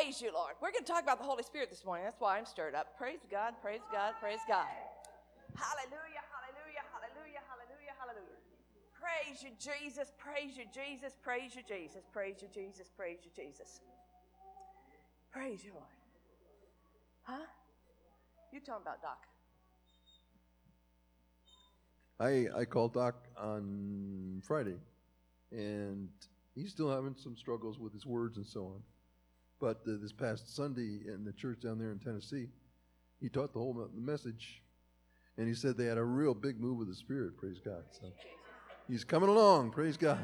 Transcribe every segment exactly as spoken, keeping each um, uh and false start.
Praise you, Lord. We're going to talk about the Holy Spirit this morning. That's why I'm stirred up. Praise God, praise God, praise God. Hallelujah, hallelujah, hallelujah, hallelujah, hallelujah. Praise you, Jesus, praise you, Jesus, praise you, Jesus, praise you, Jesus, praise you, Jesus. Praise you, Lord. Huh? You talking about Doc. I I called Doc on Friday, and he's still having some struggles with his words and so on. But uh, this past Sunday in the church down there in Tennessee, he taught the whole me- message, and he said they had a real big move of the Spirit. Praise God. So he's coming along. Praise God.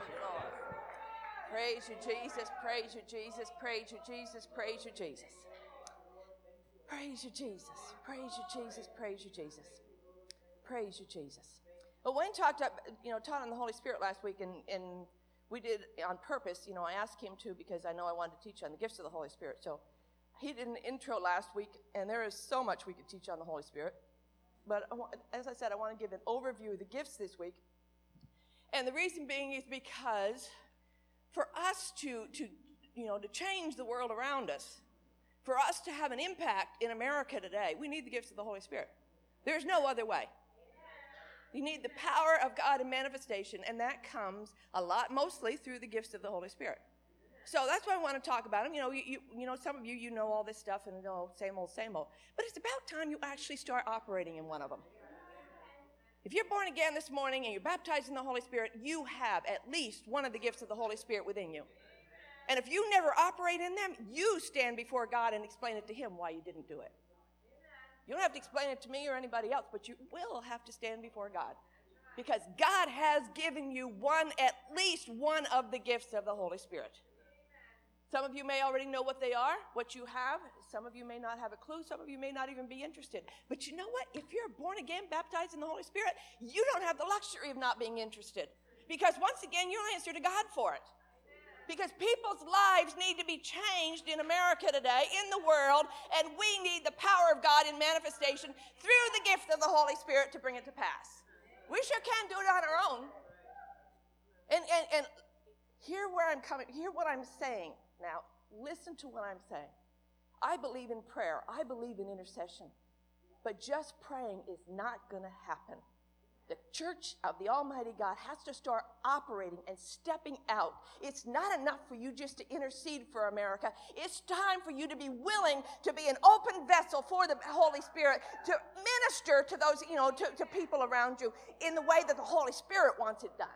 Praise you, Jesus. Praise you, Jesus. Praise you, Jesus. Praise you, Jesus. Praise you, Jesus. Praise you, Jesus. Praise you, Jesus. Praise you, Jesus. Well, Wayne talked up, you know, taught on the Holy Spirit last week, and, and we did on purpose. You know, I asked him to because I know I wanted to teach on the gifts of the Holy Spirit. So he did an intro last week, and there is so much we could teach on the Holy Spirit. But I want, as I said, I want to give an overview of the gifts this week. And the reason being is because for us to, to, you know, to change the world around us, for us to have an impact in America today, we need the gifts of the Holy Spirit. There's no other way. You need the power of God in manifestation, and that comes a lot, mostly through the gifts of the Holy Spirit. So that's why I want to talk about them. You know, you, you, you know, some of you, you know all this stuff and you know, same old, same old. But it's about time you actually start operating in one of them. If you're born again this morning and you're baptized in the Holy Spirit, you have at least one of the gifts of the Holy Spirit within you. And if you never operate in them, you stand before God and explain it to Him why you didn't do it. You don't have to explain it to me or anybody else, but you will have to stand before God. Because God has given you one, at least one of the gifts of the Holy Spirit. Some of you may already know what they are, what you have. Some of you may not have a clue. Some of you may not even be interested. But you know what? If you're born again, baptized in the Holy Spirit, you don't have the luxury of not being interested. Because once again, you'll answer to God for it. Because people's lives need to be changed in America today, in the world, and we need the power of God in manifestation through the gift of the Holy Spirit to bring it to pass. We sure can't do it on our own. And, and, and hear where I'm coming, hear what I'm saying now. Listen to what I'm saying. I believe in prayer. I believe in intercession. But just praying is not going to happen. The church of the Almighty God has to start operating and stepping out. It's not enough for you just to intercede for America. It's time for you to be willing to be an open vessel for the Holy Spirit, to minister to those, you know, to, to people around you in the way that the Holy Spirit wants it done.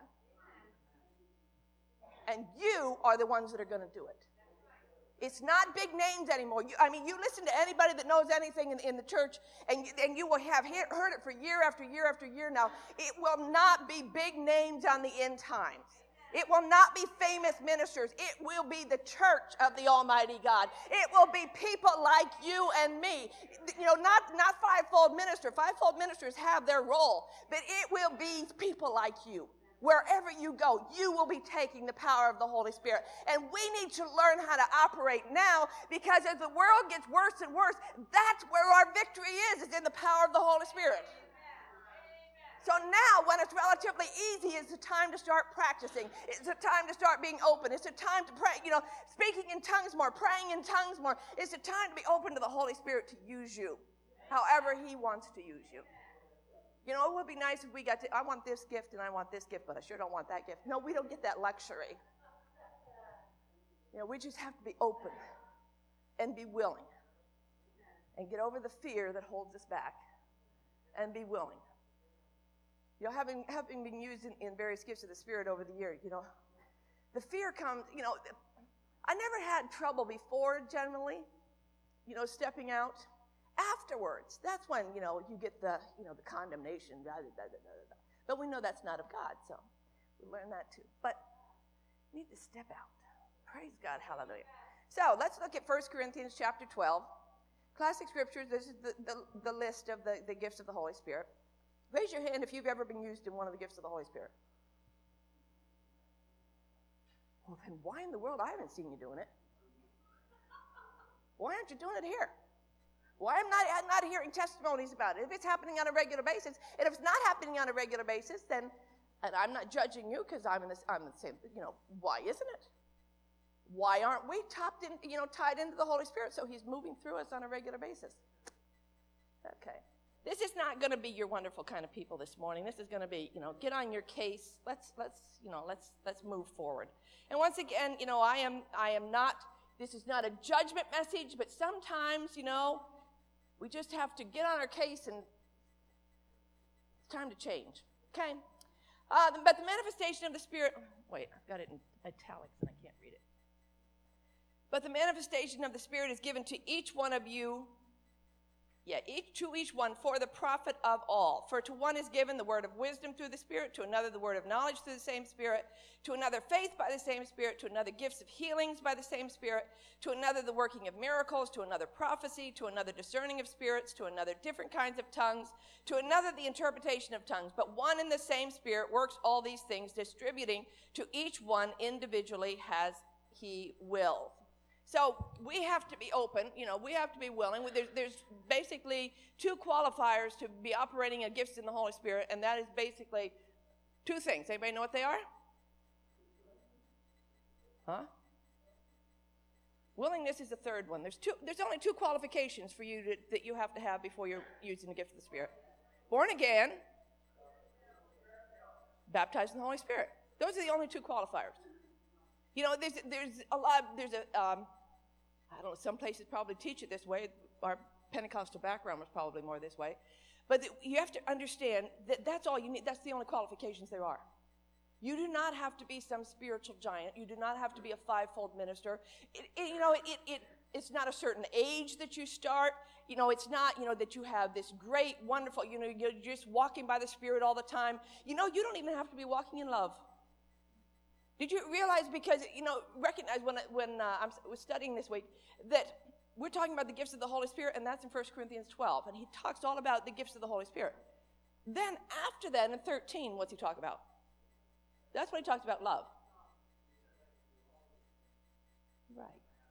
And you are the ones that are going to do it. It's not big names anymore. You, I mean, you listen to anybody that knows anything in, in the church, and you, and you will have hear, heard it for year after year after year now. It will not be big names on the end times. It will not be famous ministers. It will be the church of the Almighty God. It will be people like you and me. You know, not, not fivefold minister. Fivefold ministers have their role, but it will be people like you. Wherever you go, you will be taking the power of the Holy Spirit. And we need to learn how to operate now, because as the world gets worse and worse, that's where our victory is, is in the power of the Holy Spirit. So now, when it's relatively easy, it's a time to start practicing. It's a time to start being open. It's a time to pray, you know, speaking in tongues more, praying in tongues more. It's a time to be open to the Holy Spirit to use you, however He wants to use you. You know, it would be nice if we got to, I want this gift and I want this gift, but I sure don't want that gift. No, we don't get that luxury. You know, we just have to be open and be willing and get over the fear that holds us back and be willing. You know, having, having been used in, in various gifts of the Spirit over the years, you know, the fear comes, you know, I never had trouble before generally, you know, stepping out. Afterwards, that's when, you know, you get the, you know, the condemnation. Da, da, da, da, da. But we know that's not of God, so we learn that too. But you need to step out. Praise God, hallelujah. So let's look at First Corinthians chapter twelve. Classic scriptures, this is the, the, the list of the, the gifts of the Holy Spirit. Raise your hand if you've ever been used in one of the gifts of the Holy Spirit. Well, then why in the world I haven't seen you doing it? Why aren't you doing it here? Why am I not, not hearing testimonies about it? If it's happening on a regular basis, and if it's not happening on a regular basis, then, and I'm not judging you because I'm in this, I'm in the same, you know, why isn't it? Why aren't we tapped in, you know, tied into the Holy Spirit so he's moving through us on a regular basis? Okay. This is not going to be your wonderful kind of people this morning. This is going to be, you know, get on your case. Let's, let's, you know, let's, let's move forward. And once again, you know, I am, I am not, this is not a judgment message, but sometimes, you know, we just have to get on our case and it's time to change. Okay? Uh, but the manifestation of the Spirit, wait, I've got it in italics and I can't read it. But the manifestation of the Spirit is given to each one of you, yeah, each to each one for the profit of all. For to one is given the word of wisdom through the Spirit, to another the word of knowledge through the same Spirit, to another faith by the same Spirit, to another gifts of healings by the same Spirit, to another the working of miracles, to another prophecy, to another discerning of spirits, to another different kinds of tongues, to another the interpretation of tongues. But one and the same Spirit works all these things, distributing to each one individually as he wills. So we have to be open, you know, we have to be willing. There's, there's basically two qualifiers to be operating a gifts in the Holy Spirit, and that is basically two things. Anybody know what they are? Huh? Willingness is the third one. There's two. There's only two qualifications for you to, that you have to have before you're using the gift of the Spirit. Born again, baptized in the Holy Spirit. Those are the only two qualifiers. You know, there's there's a lot. There's a um, I don't know. Some places probably teach it this way. Our Pentecostal background was probably more this way. But the, you have to understand that that's all you need. That's the only qualifications there are. You do not have to be some spiritual giant. You do not have to be a fivefold minister. It, it, you know, it, it, it it's not a certain age that you start. You know, it's not, you know, that you have this great, wonderful, you know, you're just walking by the Spirit all the time. You know, you don't even have to be walking in love. Did you realize, because, you know, recognize when, when uh, I was studying this week, that we're talking about the gifts of the Holy Spirit, and that's in First Corinthians twelve, and he talks all about the gifts of the Holy Spirit. Then after that, in thirteen, what's he talk about? That's when he talks about love. Right.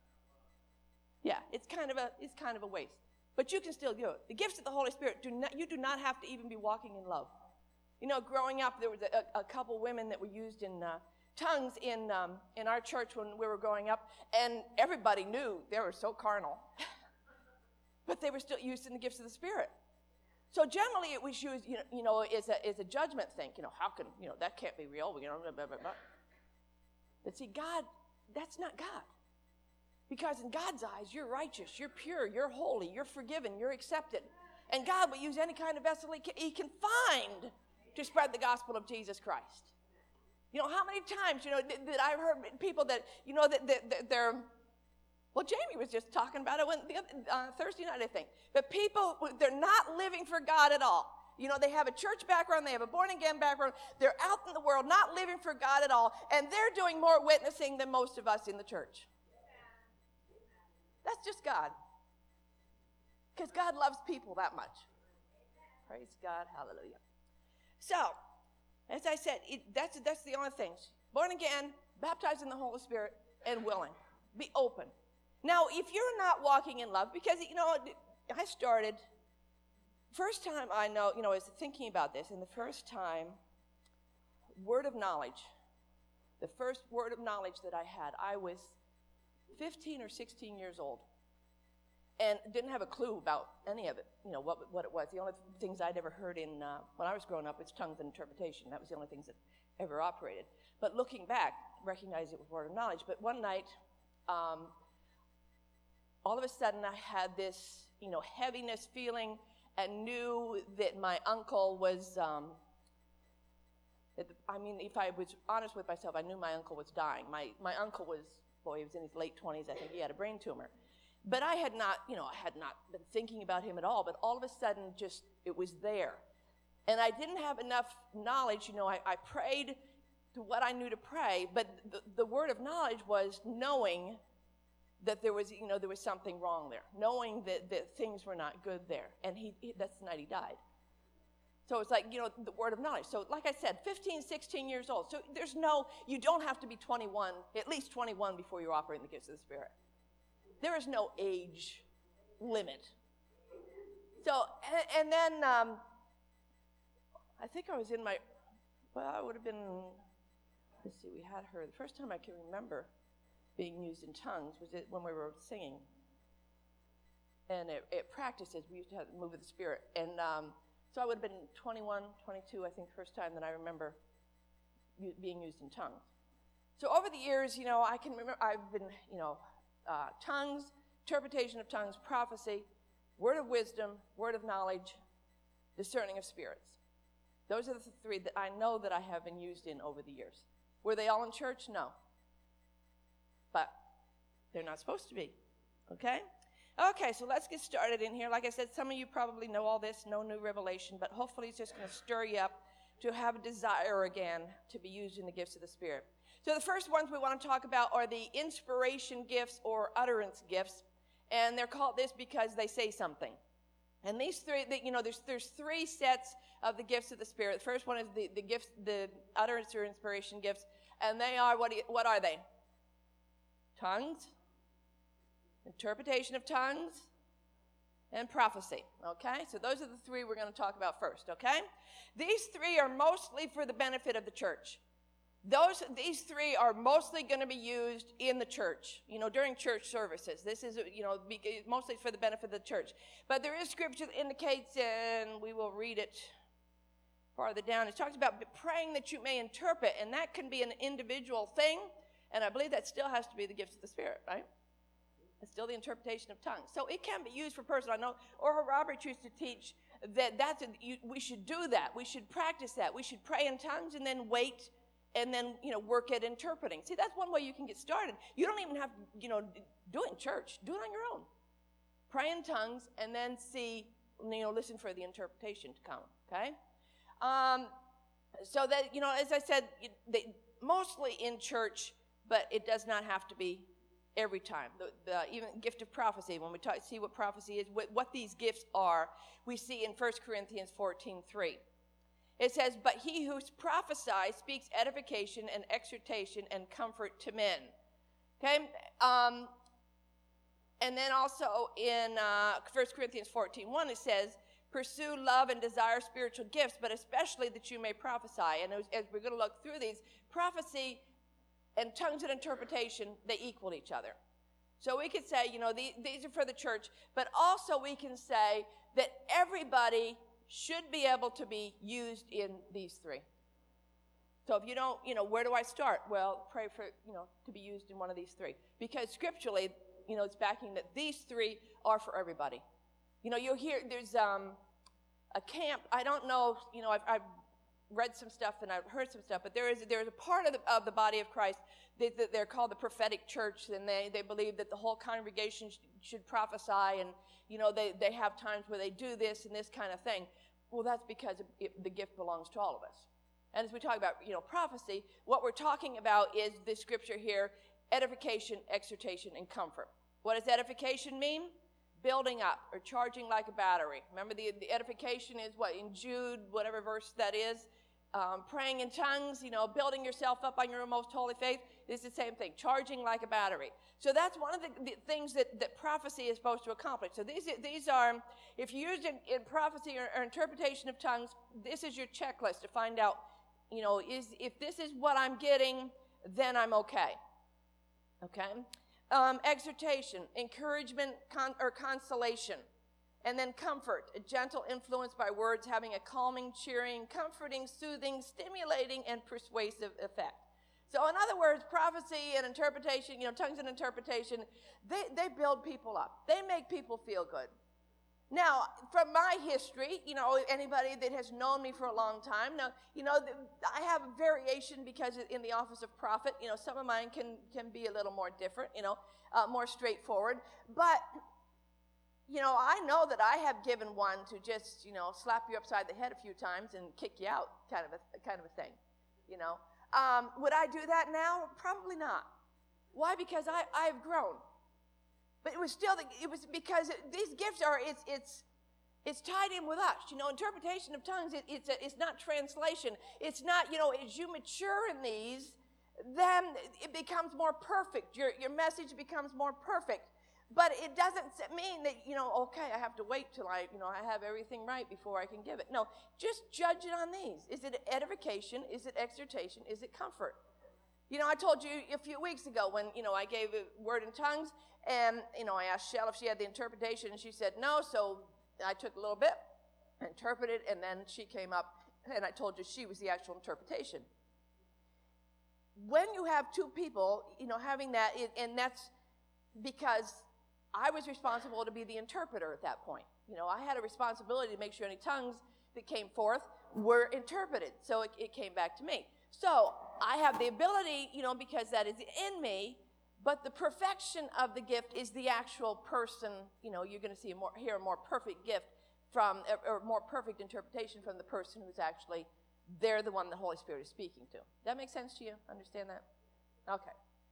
Yeah, it's kind of a it's kind of a waste. But you can still do it. The gifts of the Holy Spirit, do not, you do not have to even be walking in love. You know, growing up, there was a, a couple women that were used in uh, tongues in um, in our church when we were growing up, and everybody knew they were so carnal. But they were still used in the gifts of the Spirit. So generally it was used, you know, you know as, a, as a judgment thing. You know, how can, you know, that can't be real. You know, blah, blah, blah, blah. But see, God, that's not God. Because in God's eyes, you're righteous, you're pure, you're holy, you're forgiven, you're accepted. And God will use any kind of vessel he can, he can find to spread the gospel of Jesus Christ. You know, how many times, you know, that, that I've heard people that, you know, that, that, that they're, well, Jamie was just talking about it when, the other, uh, Thursday night, I think. But people, they're not living for God at all. You know, they have a church background, they have a born-again background, they're out in the world, not living for God at all, and they're doing more witnessing than most of us in the church. That's just God. Because God loves people that much. Praise God. Hallelujah. So, as I said, it, that's, that's the only things. Born again, baptized in the Holy Spirit, and willing. Be open. Now, if you're not walking in love, because, you know, I started, first time I know, you know, I was thinking about this, and the first time, word of knowledge, the first word of knowledge that I had, I was fifteen or sixteen years old, and didn't have a clue about any of it, you know, what what it was. The only things I'd ever heard in, uh, when I was growing up, was tongues and interpretation. That was the only things that ever operated. But looking back, recognized it was word of knowledge. But one night, um, all of a sudden, I had this, you know, heaviness feeling, and knew that my uncle was, um, that, I mean, if I was honest with myself, I knew my uncle was dying. My my uncle was, boy, he was in his late twenties, I think he had a brain tumor. But I had not, you know, I had not been thinking about him at all, but all of a sudden, just, it was there. And I didn't have enough knowledge, you know, I, I prayed to what I knew to pray, but the, the word of knowledge was knowing that there was, you know, there was something wrong there, knowing that, that things were not good there. And he, he that's the night he died. So it's like, you know, the word of knowledge. So like I said, fifteen, sixteen years old. So there's no, you don't have to be twenty-one, at least twenty-one before you operate in the gifts of the Spirit. There is no age limit. So, and, and then, um, I think I was in my, well, I would have been, let's see, we had her, the first time I can remember being used in tongues was it when we were singing. And at, at practices, we used to have the move of the Spirit. And um, so I would have been twenty-one, twenty-two, I think, first time that I remember u- being used in tongues. So over the years, you know, I can remember, I've been, you know, uh, tongues, interpretation of tongues, prophecy, word of wisdom, word of knowledge, discerning of spirits. Those are the three that I know that I have been used in over the years. Were they all in church? No. But they're not supposed to be, okay? Okay, so let's get started in here. Like I said, some of you probably know all this, no new revelation, but hopefully it's just going to stir you up to have a desire again to be used in the gifts of the Spirit. So the first ones we want to talk about are the inspiration gifts or utterance gifts, and they're called this because they say something. And these three, the, you know, there's there's three sets of the gifts of the Spirit. The first one is the, the gifts, the utterance or inspiration gifts, and they are, what, do you, what are they? Tongues, interpretation of tongues, and prophecy, okay? So those are the three we're going to talk about first, okay? These three are mostly for the benefit of the church. Those, these three are mostly going to be used in the church, you know, during church services. This is, you know, mostly for the benefit of the church. But there is scripture that indicates, and we will read it farther down. It talks about praying that you may interpret, and that can be an individual thing, and I believe that still has to be the gifts of the Spirit, right? It's still the interpretation of tongues. So it can be used for personal. I know Oral Roberts used to teach that that's a, you, we should do that. We should practice that. We should pray in tongues and then wait and then, you know, work at interpreting. See, that's one way you can get started. You don't even have to, you know, do it in church. Do it on your own. Pray in tongues and then see, you know, listen for the interpretation to come, okay? Um, so that, you know, as I said, they, mostly in church, but it does not have to be every time. The, the even gift of prophecy, when we talk, see what prophecy is, what, what these gifts are, we see in First Corinthians fourteen three. It says, but he who prophesies speaks edification and exhortation and comfort to men. Okay? Um, and then also in uh, First Corinthians fourteen one, it says, pursue love and desire spiritual gifts, but especially that you may prophesy. And as, as we're going to look through these, prophecy and tongues and interpretation, they equal each other. So we could say, you know, the, these are for the church, but also we can say that everybody should be able to be used in these three. So if you don't, you know, where do I start? Well, pray for, you know, to be used in one of these three. Because scripturally, you know, it's backing that these three are for everybody. You know, you'll hear, there's um, a camp, I don't know, you know, I've, I've read some stuff and I've heard some stuff, but there is there is a part of the, of the body of Christ that, that they're called the prophetic church, and they, they believe that the whole congregation sh- should prophesy, and, you know, they, they have times where they do this and this kind of thing. Well, that's because it, the gift belongs to all of us. And as we talk about, you know, prophecy, what we're talking about is this scripture here, edification, exhortation, and comfort. What does edification mean? Building up or charging like a battery. Remember, the, the edification is what? In Jude, whatever verse that is. Um, praying in tongues, you know, building yourself up on your most holy faith. It's the same thing, charging like a battery. So that's one of the, the things that, that prophecy is supposed to accomplish. So these, these are, if you use it in prophecy or, or interpretation of tongues, this is your checklist to find out, you know, is if this is what I'm getting, then I'm okay. Okay? Um, exhortation, encouragement con- or consolation. And then comfort, a gentle influence by words having a calming, cheering, comforting, soothing, stimulating, and persuasive effect. So in other words, prophecy and interpretation, you know, tongues and interpretation, they, they build people up. They make people feel good. Now, from my history, you know, anybody that has known me for a long time, now, you know, I have a variation because in the office of prophet, you know, some of mine can, can be a little more different, you know, uh, more straightforward. But, you know, I know that I have given one to just, you know, slap you upside the head a few times and kick you out, kind of a, kind of a thing, you know. Um, would I do that now? Probably not. Why? Because I, I've grown. But it was still, the, it was because it, these gifts are, it's it's it's tied in with us. You know, interpretation of tongues, it, it's, a, it's not translation. It's not, you know, as you mature in these, then it becomes more perfect. Your, your message becomes more perfect. But it doesn't mean that, you know, okay, I have to wait till I, you know, I have everything right before I can give it. No, just judge it on these. Is it edification? Is it exhortation? Is it comfort? You know, I told you a few weeks ago when, you know, I gave a word in tongues, and, you know, I asked Shell if she had the interpretation, and she said no, so I took a little bit, interpreted, and then she came up, and I told you she was the actual interpretation. When you have two people, you know, having that, and that's because I was responsible to be the interpreter at that point. You know, I had a responsibility to make sure any tongues that came forth were interpreted, so it, it came back to me. So I have the ability, you know, because that is in me, but the perfection of the gift is the actual person. You know, you're going to see a more, hear a more perfect gift from, or more perfect interpretation from the person who's actually, they're the one the Holy Spirit is speaking to. Does that make sense to you? Understand that? Okay.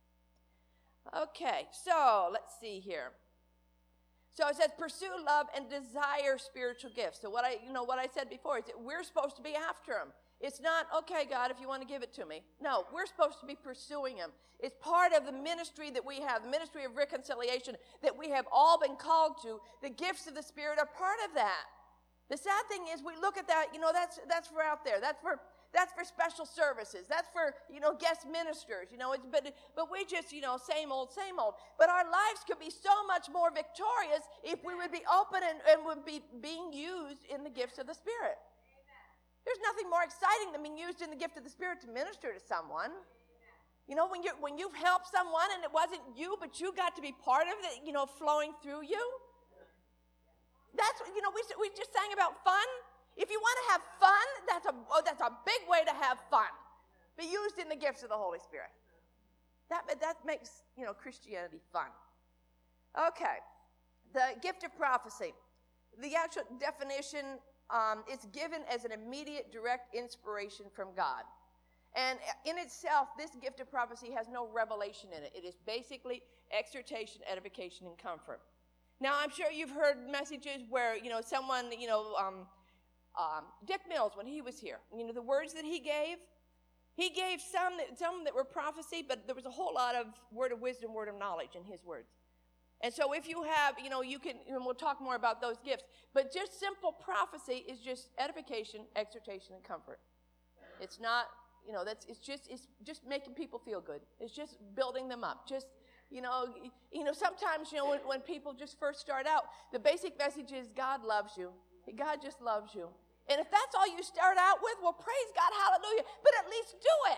Okay, so let's see here. So it says, pursue love and desire spiritual gifts. So what I, you know, what I said before is that we're supposed to be after them. It's not, okay, God, if you want to give it to me. No, we're supposed to be pursuing them. It's part of the ministry that we have, the ministry of reconciliation that we have all been called to. The gifts of the Spirit are part of that. The sad thing is we look at that, you know, that's that's for out there. That's for that's for special services. That's for, you know, guest ministers. You know, it's but but we just, you know, same old, same old. But our lives could be so much more victorious if we would be open and, and would be being used in the gifts of the Spirit. There's nothing more exciting than being used in the gift of the Spirit to minister to someone. You know, when you when you've helped someone and it wasn't you, but you got to be part of it, you know, flowing through you. That's, you know, we we just sang about fun. If you want to have fun, that's a oh, that's a big way to have fun. Be used in the gifts of the Holy Spirit. That that makes, you know, Christianity fun. Okay, the gift of prophecy. The actual definition um, is given as an immediate, direct inspiration from God. And in itself, this gift of prophecy has no revelation in it. It is basically exhortation, edification, and comfort. Now, I'm sure you've heard messages where, you know, someone, you know, um, um, Dick Mills, when he was here, you know, the words that he gave, he gave some that, some that were prophecy, but there was a whole lot of word of wisdom, word of knowledge in his words. And so if you have, you know, you can, and we'll talk more about those gifts, but just simple prophecy is just edification, exhortation, and comfort. It's not, you know, that's, it's just, it's just making people feel good. It's just building them up. Just, you know, you know, sometimes, you know, when, when people just first start out, the basic message is God loves you. God just loves you. And if that's all you start out with, well, praise God, hallelujah, but at least do it.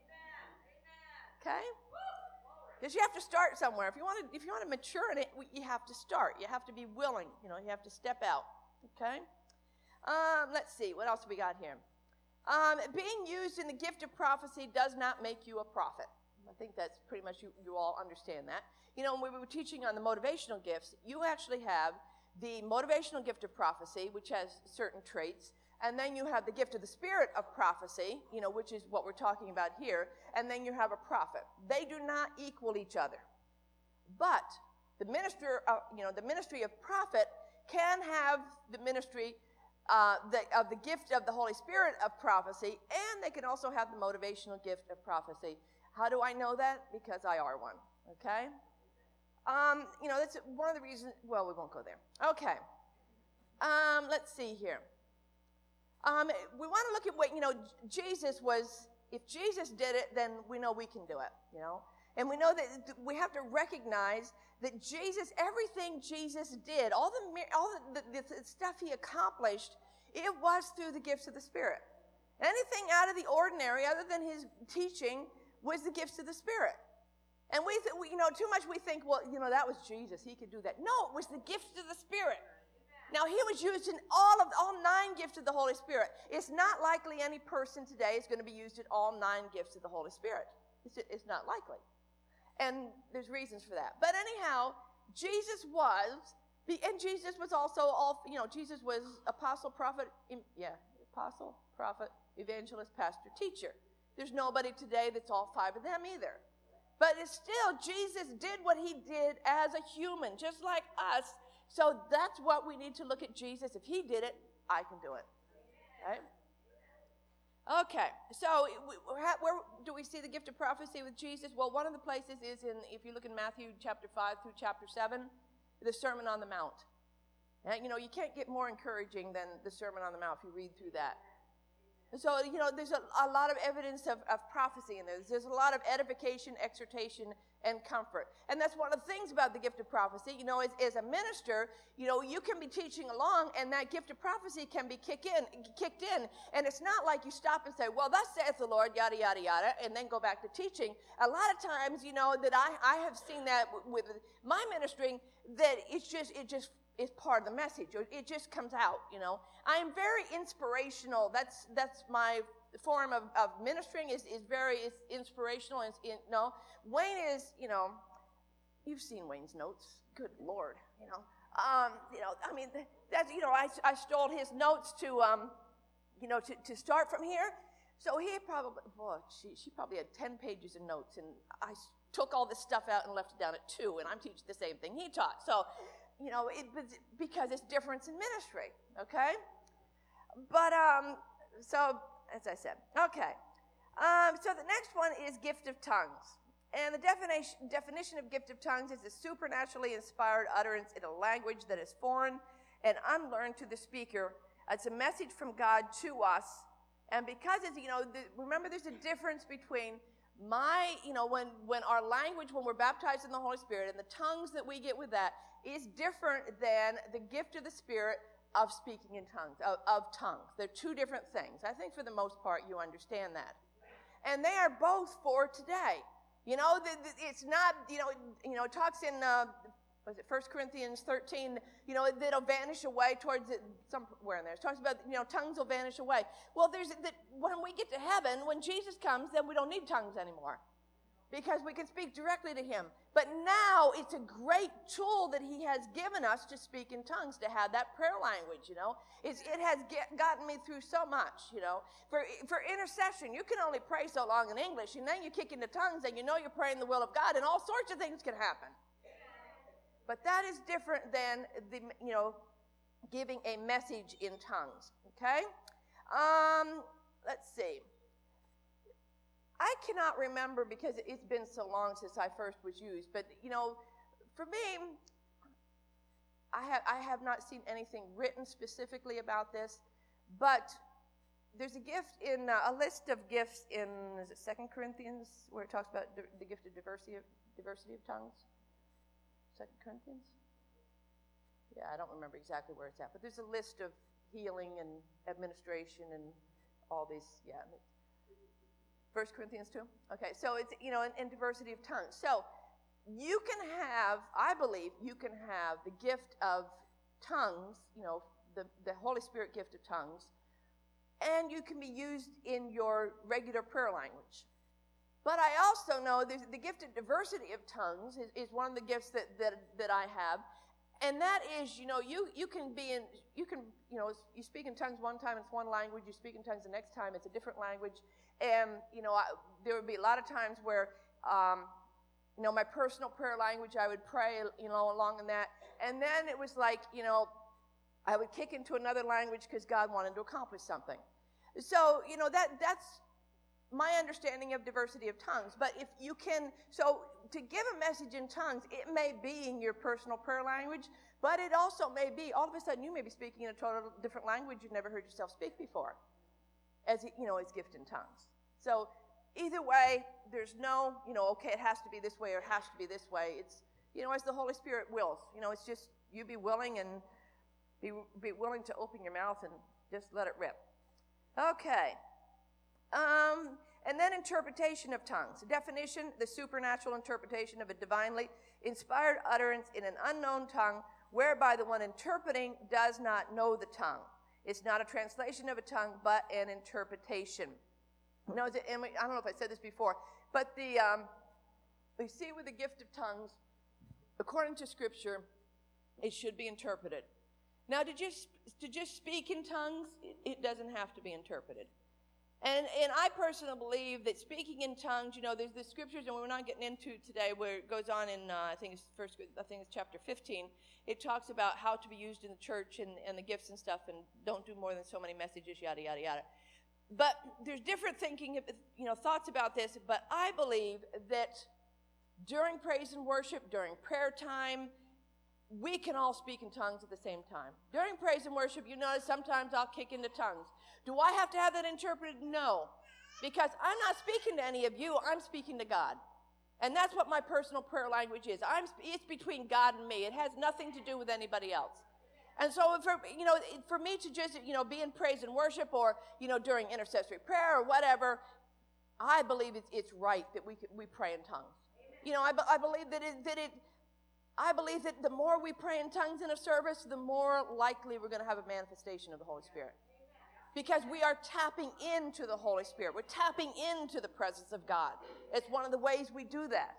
Okay? Because you have to start somewhere. If you want to, if you want to mature in it, you have to start. You have to be willing. You know, you have to step out. Okay? Um, let's see. What else do we got here? Um, being used in the gift of prophecy does not make you a prophet. I think that's pretty much, you, you all understand that. You know, when we were teaching on the motivational gifts, you actually have the motivational gift of prophecy, which has certain traits, and then you have the gift of the Spirit of prophecy, you know, which is what we're talking about here, and then you have a prophet. They do not equal each other. But the minister, of, you know, the ministry of prophet can have the ministry uh, the, of the gift of the Holy Spirit of prophecy, and they can also have the motivational gift of prophecy. How do I know that? Because I are one, okay? Um, you know, that's one of the reasons, well, we won't go there. Okay. Um, let's see here. Um, we want to look at what, you know, Jesus was, if Jesus did it, then we know we can do it, you know? And we know that we have to recognize that Jesus, everything Jesus did, all the all the, the, the stuff he accomplished, it was through the gifts of the Spirit. Anything out of the ordinary, other than his teaching, was the gifts of the Spirit. And we, th- we, you know, too much we think, well, you know, that was Jesus. He could do that. No, it was the gifts of the Spirit. Now, he was used in all of all nine gifts of the Holy Spirit. It's not likely any person today is going to be used in all nine gifts of the Holy Spirit. It's, it's not likely. And there's reasons for that. But anyhow, Jesus was, and Jesus was also all, you know, Jesus was apostle, prophet, yeah, apostle, prophet, evangelist, pastor, teacher. There's nobody today that's all five of them either. But it's still, Jesus did what he did as a human, just like us. So that's what we need to look at Jesus. If he did it, I can do it. Right? Okay, so where do we see the gift of prophecy with Jesus? Well, one of the places is in, if you look in Matthew chapter five through chapter seven, the Sermon on the Mount. And, you know, you can't get more encouraging than the Sermon on the Mount if you read through that. So, you know, there's a, a lot of evidence of, of prophecy in this. There's a lot of edification, exhortation, and comfort. And that's one of the things about the gift of prophecy. You know, as, as a minister, you know, you can be teaching along, and that gift of prophecy can be kick in, kicked in. And it's not like you stop and say, well, thus saith the Lord, yada, yada, yada, and then go back to teaching. A lot of times, you know, that I, I have seen that with my ministering, that it's just, it just, is part of the message. It just comes out, you know. I am very inspirational. That's that's my form of, of ministering is, is very is inspirational. And in, no, Wayne is, you know, you've seen Wayne's notes. Good Lord, you know. Um, you know, I mean, that's, you know, I, I stole his notes to, um, you know, to, to start from here. So he probably, boy, she, she probably had ten pages of notes, and I took all this stuff out and left it down at two, and I'm teaching the same thing he taught. So, you know, it, because it's difference in ministry, okay? But, um, so, as I said, okay. Um, so the next one is gift of tongues. And the definition, definition of gift of tongues is a supernaturally inspired utterance in a language that is foreign and unlearned to the speaker. It's a message from God to us. And because it's, you know, the, remember there's a difference between my, you know, when, when our language, when we're baptized in the Holy Spirit, and the tongues that we get with that is different than the gift of the Spirit of speaking in tongues, of, of tongues. They're two different things. I think for the most part you understand that. And they are both for today. You know, the, the, it's not, you know, you know, it talks in, uh, was it First Corinthians thirteen, you know, that'll vanish away towards it, somewhere in there. It talks about, you know, tongues will vanish away. Well, there's, that when we get to heaven, when Jesus comes, then we don't need tongues anymore, because we can speak directly to him. But now it's a great tool that he has given us to speak in tongues, to have that prayer language, you know. It's, it has get, gotten me through so much, you know. For, for intercession, you can only pray so long in English, and then you kick into tongues, and you know you're praying the will of God, and all sorts of things can happen. But that is different than, the, you know, giving a message in tongues, okay? Um, let's see. I cannot remember because it's been so long since I first was used, but, you know, for me, I have, I have not seen anything written specifically about this, but there's a gift in, uh, a list of gifts in, is it Second Corinthians, where it talks about di- the gift of diversity of, diversity of tongues? Second Corinthians? Yeah, I don't remember exactly where it's at, but there's a list of healing and administration and all these, yeah. First Corinthians two? Okay, so it's, you know, in, in diversity of tongues. So you can have, I believe, you can have the gift of tongues, you know, the, the Holy Spirit gift of tongues, and you can be used in your regular prayer language. But I also know there's the gift of diversity of tongues is, is one of the gifts that, that, that I have. And that is, you know, you, you can be in, you can, you know, you speak in tongues one time, it's one language. You speak in tongues the next time, it's a different language. And, you know, I, there would be a lot of times where, um, you know, my personal prayer language, I would pray, you know, along in that. And then it was like, you know, I would kick into another language because God wanted to accomplish something. So, you know, that that's my understanding of diversity of tongues. But if you can, so to give a message in tongues, it may be in your personal prayer language, but it also may be, all of a sudden you may be speaking in a totally different language you've never heard yourself speak before, as, you know, as gift in tongues. So either way, there's no, you know, okay, it has to be this way or it has to be this way. It's, you know, as the Holy Spirit wills. You know, it's just you be willing and be, be willing to open your mouth and just let it rip. Okay. Um, and then interpretation of tongues. The definition, the supernatural interpretation of a divinely inspired utterance in an unknown tongue, whereby the one interpreting does not know the tongue. It's not a translation of a tongue, but an interpretation. Now, I don't know if I said this before, but the um, we see with the gift of tongues, according to Scripture, it should be interpreted. Now, to just to just speak in tongues, it, it doesn't have to be interpreted. And and I personally believe that speaking in tongues, you know, there's the scriptures, and we're not getting into today, where it goes on in uh, I think it's first, I think it's chapter fifteen. It talks about how to be used in the church and, and the gifts and stuff, and don't do more than so many messages, yada yada yada. But there's different thinking, you know, thoughts about this. But I believe that during praise and worship, during prayer time, we can all speak in tongues at the same time. During praise and worship, you notice sometimes I'll kick into tongues. Do I have to have that interpreted? No. Because I'm not speaking to any of you. I'm speaking to God. And that's what my personal prayer language is. I'm, it's between God and me. It has nothing to do with anybody else. And so, for, you know, for me to just, you know, be in praise and worship or, you know, during intercessory prayer or whatever, I believe it's, it's right that we we pray in tongues. You know, I, I believe that it, that it, I believe that the more we pray in tongues in a service, the more likely we're going to have a manifestation of the Holy Spirit. Because we are tapping into the Holy Spirit. We're tapping into the presence of God. It's one of the ways we do that.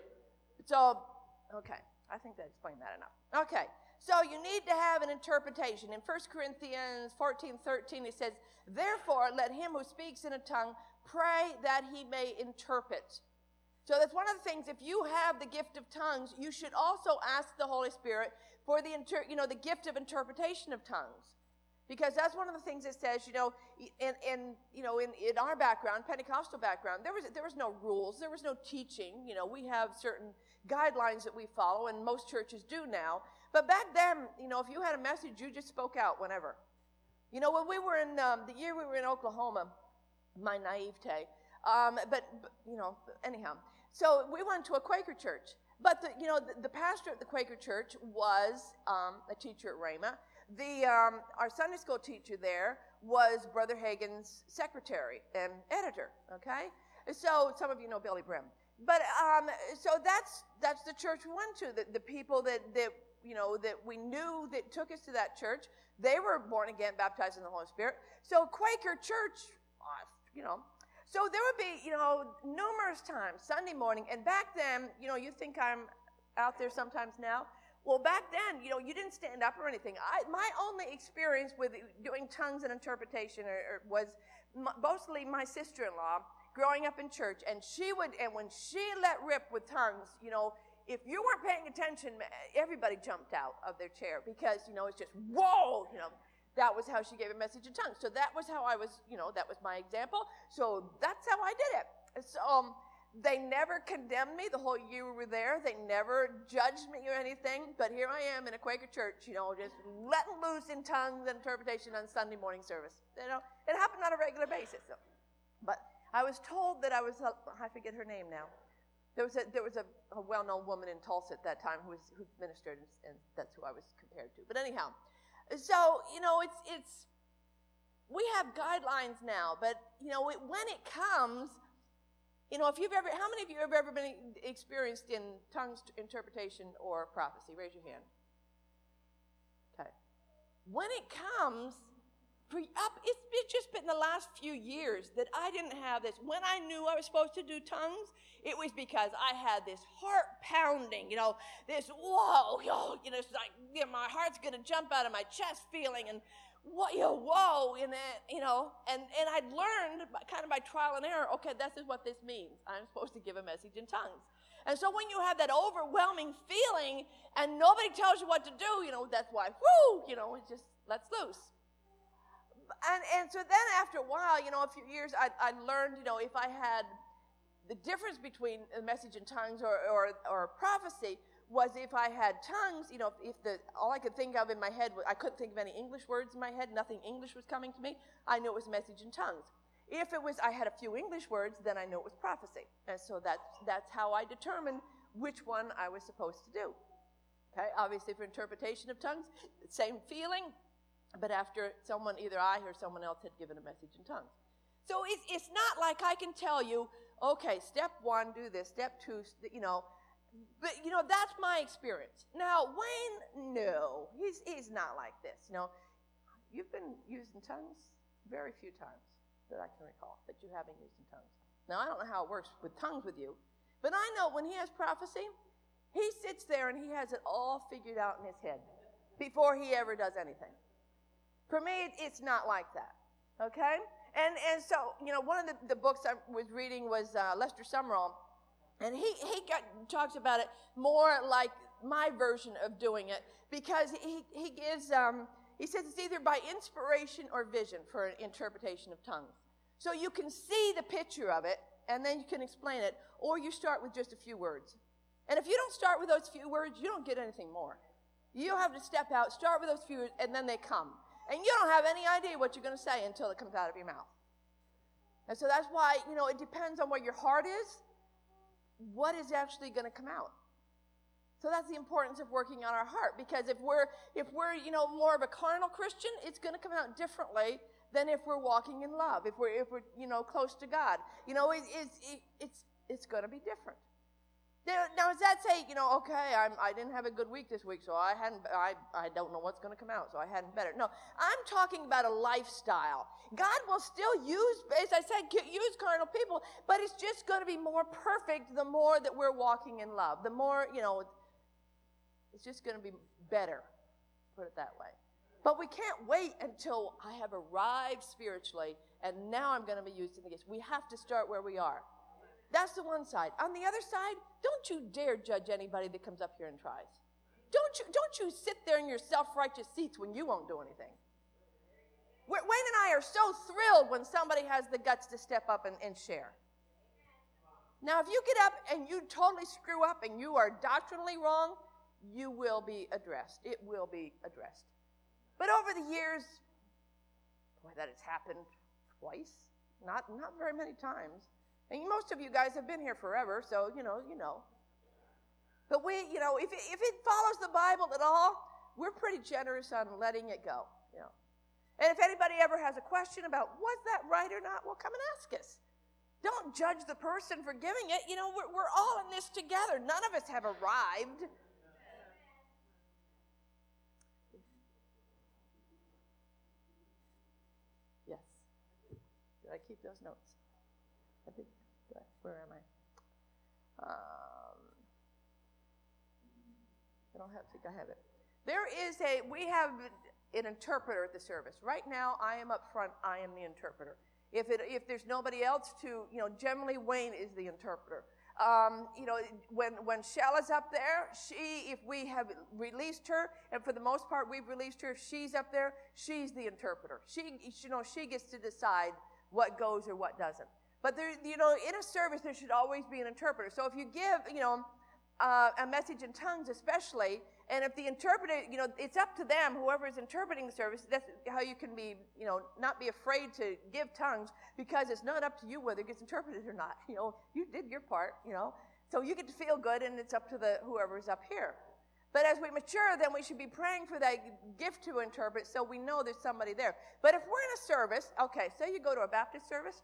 So, okay, I think that explained that enough. Okay, so you need to have an interpretation. In First Corinthians fourteen thirteen, it says, therefore, let him who speaks in a tongue pray that he may interpret. So that's one of the things, if you have the gift of tongues, you should also ask the Holy Spirit for the, inter, you know, the gift of interpretation of tongues. Because that's one of the things it says, you know, in, in you know, in, in our background, Pentecostal background, there was there was no rules, there was no teaching. You know, we have certain guidelines that we follow, and most churches do now. But back then, you know, if you had a message, you just spoke out whenever. You know, when we were in, um, the year we were in Oklahoma, my naivete, um, but, but, you know, anyhow. So we went to a Quaker church. But, the, you know, the, the pastor at the Quaker church was um, a teacher at Rhema. The, um, our Sunday school teacher there was Brother Hagin's secretary and editor, okay? So some of you know Billy Brim. But um, so that's that's the church we went to. The, the people that, that, you know, that we knew that took us to that church, they were born again, baptized in the Holy Spirit. So Quaker church, you know, so there would be, you know, numerous times, Sunday morning, and back then, you know, you think I'm out there sometimes now. Well, back then, you know, you didn't stand up or anything. I, my only experience with doing tongues and interpretation or, or was m- mostly my sister-in-law growing up in church, and she would, and when she let rip with tongues, you know, if you weren't paying attention, everybody jumped out of their chair because, you know, it's just, whoa, you know. That was how she gave a message in tongues. So that was how I was, you know, that was my example. So that's how I did it. So um, they never condemned me the whole year we were there. They never judged me or anything. But here I am in a Quaker church, you know, just letting loose in tongues and interpretation on Sunday morning service. You know, it happened on a regular basis. So. But I was told that I was, a, I forget her name now. There was a there was a, a well-known woman in Tulsa at that time who was who ministered, and that's who I was compared to. But anyhow. So, you know, it's, it's, we have guidelines now, but, you know, it, when it comes, you know, if you've ever, how many of you have ever been experienced in tongues interpretation or prophecy? Raise your hand. Okay. When it comes, for up, it's, it's just been the last few years that I didn't have this. When I knew I was supposed to do tongues, it was because I had this heart pounding, you know, this whoa, yo, you know, it's like, you know, my heart's going to jump out of my chest feeling, and what, you know, whoa, and then, you know, and, and I'd learned by, kind of by trial and error, okay, this is what this means. I'm supposed to give a message in tongues. And so when you have that overwhelming feeling and nobody tells you what to do, you know, that's why, whoo, you know, it just lets loose. And and so then after a while, you know, a few years, I I learned, you know, if I had the difference between a message in tongues or, or, or prophecy was if I had tongues, you know, if the all I could think of in my head, I couldn't think of any English words in my head, nothing English was coming to me, I knew it was a message in tongues. If it was, I had a few English words, then I knew it was prophecy. And so that's, that's how I determined which one I was supposed to do. Okay, obviously for interpretation of tongues, same feeling, but after someone, either I or someone else had given a message in tongues. So it's, it's not like I can tell you, okay, step one, do this, step two, you know, but, you know, that's my experience. Now, Wayne, no, he's he's not like this, you know. You've been using tongues very few times that I can recall that you haven't used in tongues. Now, I don't know how it works with tongues with you, but I know when he has prophecy, he sits there and he has it all figured out in his head before he ever does anything. For me, it's not like that, okay? And and so, you know, one of the, the books I was reading was uh, Lester Sumrall, and he, he got, talks about it more like my version of doing it, because he, he gives, um, he says it's either by inspiration or vision for an interpretation of tongues. So you can see the picture of it, and then you can explain it, or you start with just a few words. And if you don't start with those few words, you don't get anything more. You have to step out, start with those few, and then they come. And you don't have any idea what you're going to say until it comes out of your mouth. And so that's why, you know, it depends on where your heart is, what is actually going to come out. So that's the importance of working on our heart, because if we're, if we're, you know, more of a carnal Christian, it's going to come out differently than if we're walking in love, if we're, if we're, you know, close to God. You know, it, it's, it, it's, it's going to be different. Now, does that say, you know, okay, I'm, I didn't have a good week this week, so I hadn't, I, I don't know what's going to come out, so I hadn't better. No, I'm talking about a lifestyle. God will still use, as I said, use carnal people, but it's just going to be more perfect the more that we're walking in love. The more, you know, it's just going to be better, put it that way. But we can't wait until I have arrived spiritually, and now I'm going to be used in the gifts. We have to start where we are. That's the one side. On the other side, don't you dare judge anybody that comes up here and tries. Don't you, don't you sit there in your self-righteous seats when you won't do anything. Wayne and I are so thrilled when somebody has the guts to step up and, and share. Now, if you get up and you totally screw up and you are doctrinally wrong, you will be addressed. It will be addressed. But over the years, boy, that has happened twice. Not, not very many times. And most of you guys have been here forever, so, you know, you know. But we, you know, if it, if it follows the Bible at all, we're pretty generous on letting it go, you know. And if anybody ever has a question about was that right or not, well, come and ask us. Don't judge the person for giving it. You know, we're, we're all in this together. None of us have arrived. Yes. Did I keep those notes? I think, where am I? Um, I don't have, think I have it. There is a, we have an interpreter at the service. Right now, I am up front, I am the interpreter. If it, if there's nobody else to, you know, generally Wayne is the interpreter. Um, you know, when, when Shella's up there, she, if we have released her, and for the most part we've released her, she's up there, she's the interpreter. She, you know, she gets to decide what goes or what doesn't. But there, you know, in a service, there should always be an interpreter. So if you give, you know, uh, a message in tongues especially, and if the interpreter, you know, it's up to them, whoever is interpreting the service, that's how you can be, you know, not be afraid to give tongues, because it's not up to you whether it gets interpreted or not. You know, you did your part, you know. So you get to feel good, and it's up to the whoever's up here. But as we mature, then we should be praying for that gift to interpret so we know there's somebody there. But if we're in a service, okay, say you go to a Baptist service,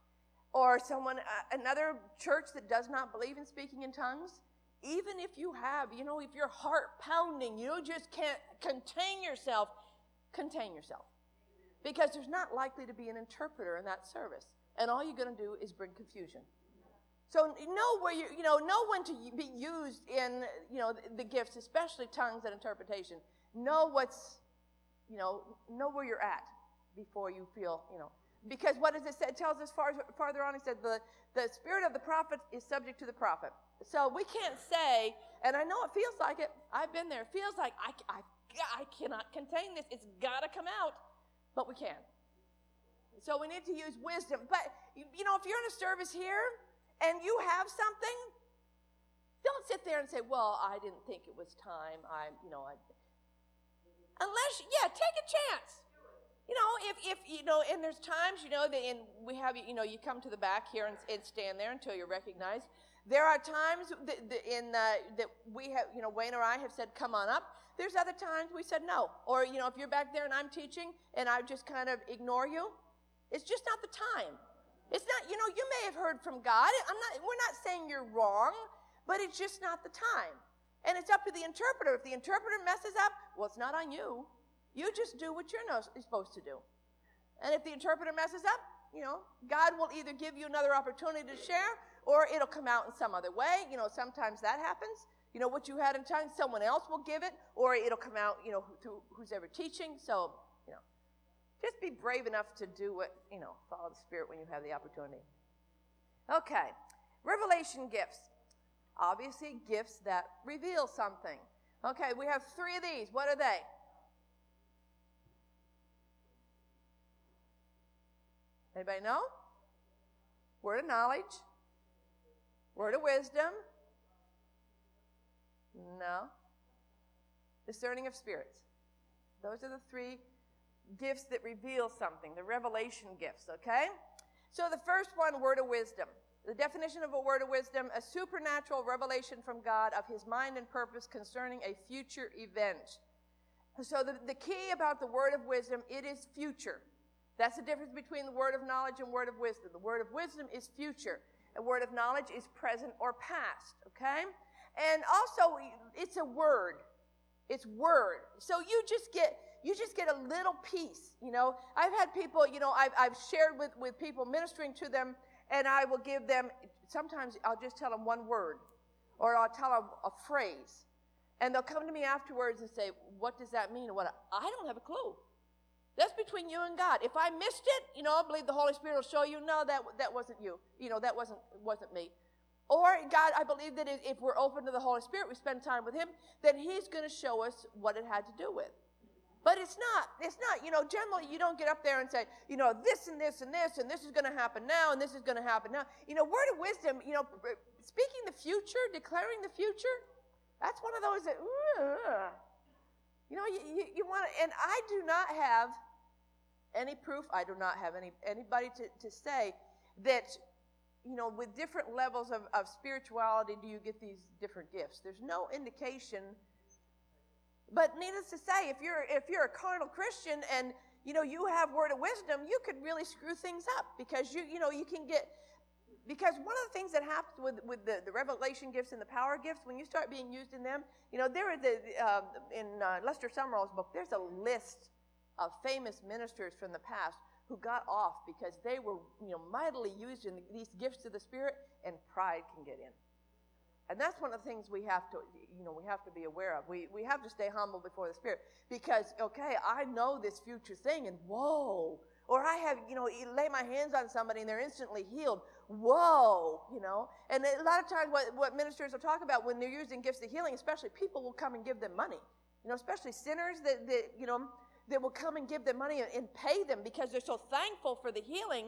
or someone, uh, another church that does not believe in speaking in tongues, even if you have, you know, if your heart pounding, you just can't contain yourself, contain yourself. Because there's not likely to be an interpreter in that service. And all you're going to do is bring confusion. So know where you, you know, know when to be used in, you know, the, the gifts, especially tongues and interpretation. Know what's, you know, know where you're at before you feel, you know. Because what does it say? It tells us far, farther on, it said the, the spirit of the prophet is subject to the prophet. So we can't say, and I know it feels like it, I've been there, it feels like I, I, I cannot contain this, it's got to come out, but we can. So we need to use wisdom. But, you know, if you're in a service here and you have something, don't sit there and say, well, I didn't think it was time, I, you know, I, unless, yeah, take a chance. You know, if, if, you know, and there's times, you know, that in, we have, you know, you come to the back here and, and stand there until you're recognized. There are times that, that in uh, that we have, you know, Wayne or I have said, come on up. There's other times we said no. Or, you know, if you're back there and I'm teaching and I just kind of ignore you, it's just not the time. It's not, you know, you may have heard from God. I'm not, we're not saying you're wrong, but it's just not the time. And it's up to the interpreter. If the interpreter messes up, well, it's not on you. You just do what you're no, supposed to do. And if the interpreter messes up, you know, God will either give you another opportunity to share, or it'll come out in some other way. You know, sometimes that happens. You know, what you had in tongues, someone else will give it, or it'll come out, you know, through who's ever teaching. So, you know, just be brave enough to do what, you know, follow the Spirit when you have the opportunity. Okay, revelation gifts. Obviously, gifts that reveal something. Okay, we have three of these. What are they? Anybody know? Word of knowledge. Word of wisdom. No. discerning of spirits. Those are the three gifts that reveal something, the revelation gifts, okay? So the first one, word of wisdom. The definition of a word of wisdom, a supernatural revelation from God of his mind and purpose concerning a future event. So the, the key about the word of wisdom, it is future. That's the difference between the word of knowledge and word of wisdom. The word of wisdom is future. A word of knowledge is present or past, okay? And also, it's a word. It's word. So you just get you just get a little piece, you know. I've had people, you know, I've, I've shared with, with people, ministering to them, and I will give them, sometimes I'll just tell them one word, or I'll tell them a phrase. And they'll come to me afterwards and say, what does that mean? What? I don't have a clue. That's between you and God. If I missed it, you know, I believe the Holy Spirit will show you, no, that that wasn't you. You know, that wasn't wasn't me. Or God, I believe that if we're open to the Holy Spirit, we spend time with him, then he's going to show us what it had to do with. But it's not, it's not, you know, generally you don't get up there and say, you know, this and this and this, and this is going to happen now, and this is going to happen now. You know, word of wisdom, you know, speaking the future, declaring the future, that's one of those that, uh, you know, you, you, you want to, and I do not have any proof, I do not have any anybody to, to say that, you know, with different levels of, of spirituality do you get these different gifts. There's no indication. But needless to say, if you're if you're a carnal Christian and, you know, you have word of wisdom, you could really screw things up because, you you know, you can get, because one of the things that happens with, with the, the revelation gifts and the power gifts, when you start being used in them, you know, there is, a, uh, in uh, Lester Summerall's book, there's a list of famous ministers from the past who got off because they were, you know, mightily used in these gifts of the Spirit, and pride can get in. And that's one of the things we have to, you know, we have to be aware of. We we have to stay humble before the Spirit because, okay, I know this future thing, and whoa. Or I have, you know, lay my hands on somebody and they're instantly healed. Whoa, you know. And a lot of times what, what ministers will talk about when they're using gifts of healing, especially people will come and give them money. You know, especially sinners that, that you know, that will come and give them money and, and pay them because they're so thankful for the healing.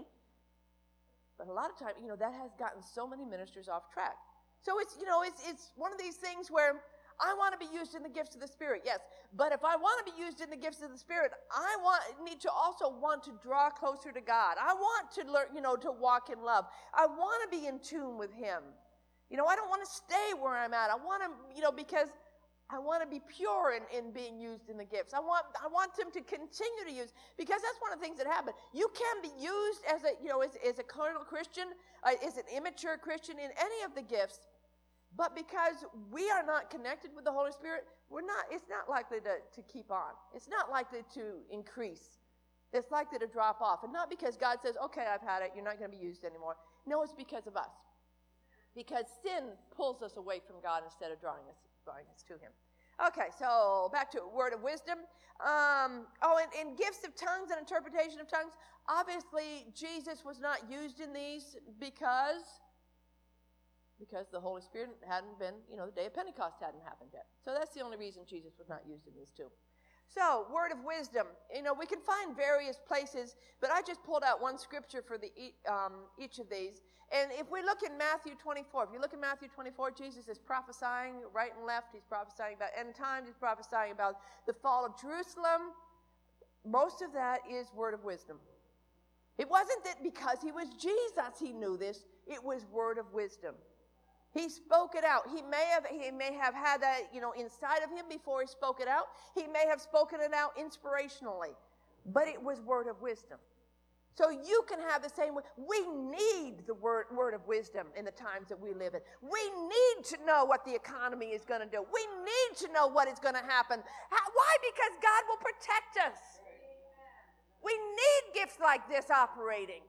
But a lot of times, you know, that has gotten so many ministers off track. So it's, you know, it's it's one of these things where I want to be used in the gifts of the Spirit, yes. But if I want to be used in the gifts of the Spirit, I want need to also want to draw closer to God. I want to learn, you know, to walk in love. I want to be in tune with him. You know, I don't want to stay where I'm at. I want to, you know, because I want to be pure in, in being used in the gifts. I want I want them to continue to use, because that's one of the things that happen. You can be used as a, you know, as, as a carnal Christian, uh, as an immature Christian in any of the gifts. But because we are not connected with the Holy Spirit, we're not, it's not likely to, to keep on. It's not likely to increase. It's likely to drop off. And not because God says, okay, I've had it, you're not going to be used anymore. No, it's because of us. Because sin pulls us away from God instead of drawing us, drawing us to him. Okay, so back to a word of wisdom. Um, oh, and, and gifts of tongues and interpretation of tongues. Obviously, Jesus was not used in these because... because the Holy Spirit hadn't been, you know, the day of Pentecost hadn't happened yet. So that's the only reason Jesus was not used in these two. So, word of wisdom. You know, we can find various places, but I just pulled out one scripture for the um, each of these. And if we look in Matthew twenty-four, if you look in Matthew twenty-four, Jesus is prophesying right and left. He's prophesying about end times. He's prophesying about the fall of Jerusalem. Most of that is word of wisdom. It wasn't that because he was Jesus he knew this. It was word of wisdom. He spoke it out. He may have he may have had that, you know, inside of him before he spoke it out. He may have spoken it out inspirationally, but it was word of wisdom. So you can have the same way. We need the word, word of wisdom in the times that we live in. We need to know what the economy is going to do. We need to know what is going to happen. How, why? Because God will protect us. We need gifts like this operating.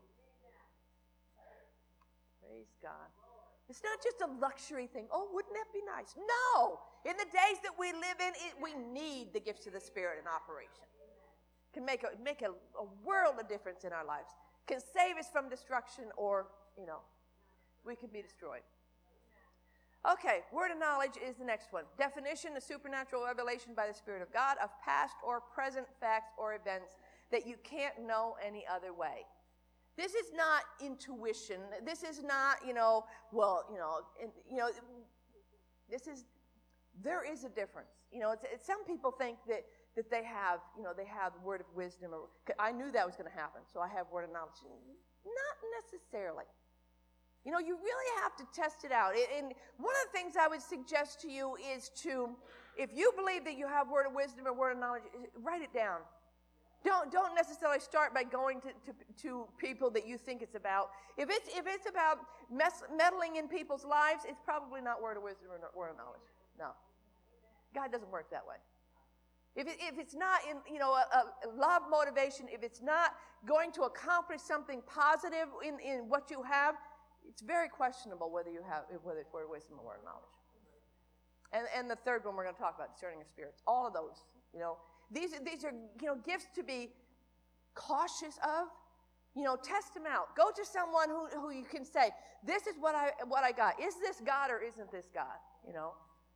Praise God. It's not just a luxury thing. Oh, wouldn't that be nice? No. In the days that we live in, it, we need the gifts of the Spirit in operation. Can make a make a, a world of difference in our lives. Can save us from destruction, or, you know, we can be destroyed. Okay, word of knowledge is the next one. Definition: a supernatural revelation by the Spirit of God of past or present facts or events that you can't know any other way. This is not intuition. This is not, you know, well, you know, and, you know, this is, there is a difference. You know, it's, it's, some people think that, that they have, you know, they have word of wisdom. Or, I knew that was going to happen, so I have word of knowledge. Not necessarily. You know, you really have to test it out. And one of the things I would suggest to you is to, if you believe that you have word of wisdom or word of knowledge, write it down. Don't don't necessarily start by going to, to, to people that you think it's about. If it's if it's about mess, meddling in people's lives, it's probably not word of wisdom or word of knowledge. No, God doesn't work that way. If it, if it's not in you know a, a love motivation, if it's not going to accomplish something positive in, in what you have, it's very questionable whether you have whether it's word of wisdom or word of knowledge. And and the third one we're going to talk about, discerning of spirits. All of those, you know. These, these are, you know, gifts to be cautious of. You know, test them out. Go to someone who, who you can say, this is what I what I got. Is this God or isn't this God? You know.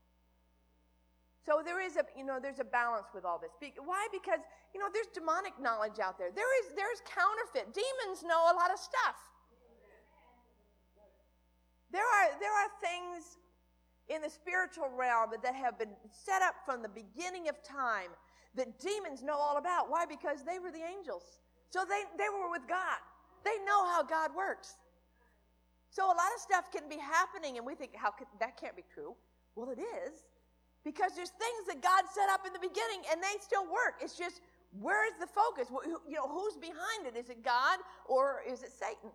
So there is a, you know, there's a balance with all this. Why? Because, you know, there's demonic knowledge out there. There is there's counterfeit. Demons know a lot of stuff. There are there are things in the spiritual realm that have been set up from the beginning of time that demons know all about. Why? Because they were the angels. So they, they were with God. They know how God works. So a lot of stuff can be happening, and we think, how could, that can't be true. Well, it is. Because there's things that God set up in the beginning, and they still work. It's just, where is the focus? You know, who's behind it? Is it God, or is it Satan?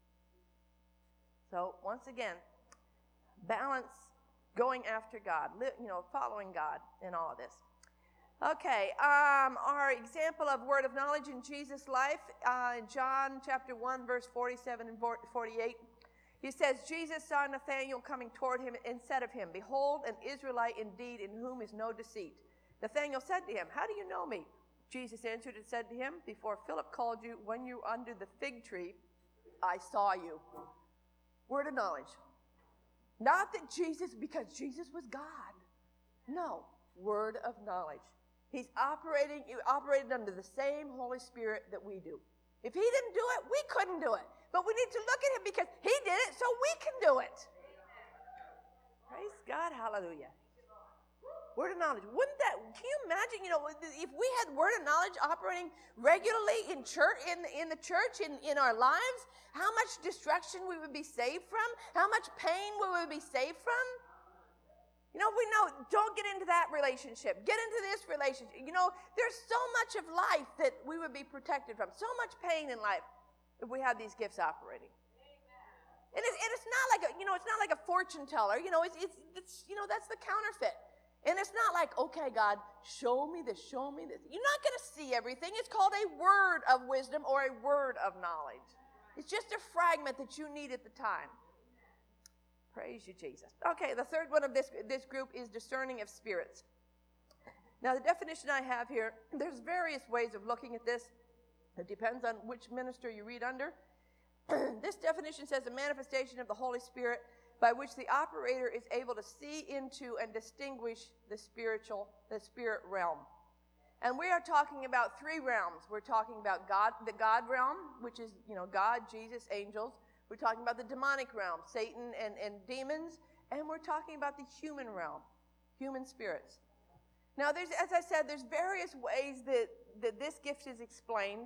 So, once again, balance going after God, you know, following God in all of this. Okay, um, our example of word of knowledge in Jesus' life, uh, in John chapter one, verse forty-seven and forty-eight, he says, Jesus saw Nathanael coming toward him and said of him, behold, an Israelite indeed, in whom is no deceit. Nathanael said to him, how do you know me? Jesus answered and said to him, before Philip called you, when you were under the fig tree, I saw you. Word of knowledge. Not that Jesus, because Jesus was God. No, word of knowledge. He's operating, he operated under the same Holy Spirit that we do. If he didn't do it, we couldn't do it. But we need to look at him because he did it, so we can do it. Praise God, hallelujah. Word of knowledge. Wouldn't that, can you imagine, you know, if we had word of knowledge operating regularly in church, in, in the church, in, in our lives, how much destruction we would be saved from, how much pain we would be saved from. You know, we know, don't get into that relationship. Get into this relationship. You know, there's so much of life that we would be protected from. So much pain in life if we have these gifts operating. And it's, and it's not like a, you know, it's not like a fortune teller. You know, it's, it's, it's, you know, that's the counterfeit. And it's not like, okay, God, show me this, show me this. You're not going to see everything. It's called a word of wisdom or a word of knowledge. It's just a fragment that you need at the time. Praise you, Jesus. Okay, the third one of this, this group is discerning of spirits. Now, the definition I have here, there's various ways of looking at this. It depends on which minister you read under. This definition says a manifestation of the Holy Spirit by which the operator is able to see into and distinguish the spiritual, the spirit realm. And we are talking about three realms. We're talking about God, the God realm, which is, you know, God, Jesus, angels. We're talking about the demonic realm, Satan and, and demons, and we're talking about the human realm, human spirits. Now, there's, as I said, there's various ways that, that this gift is explained.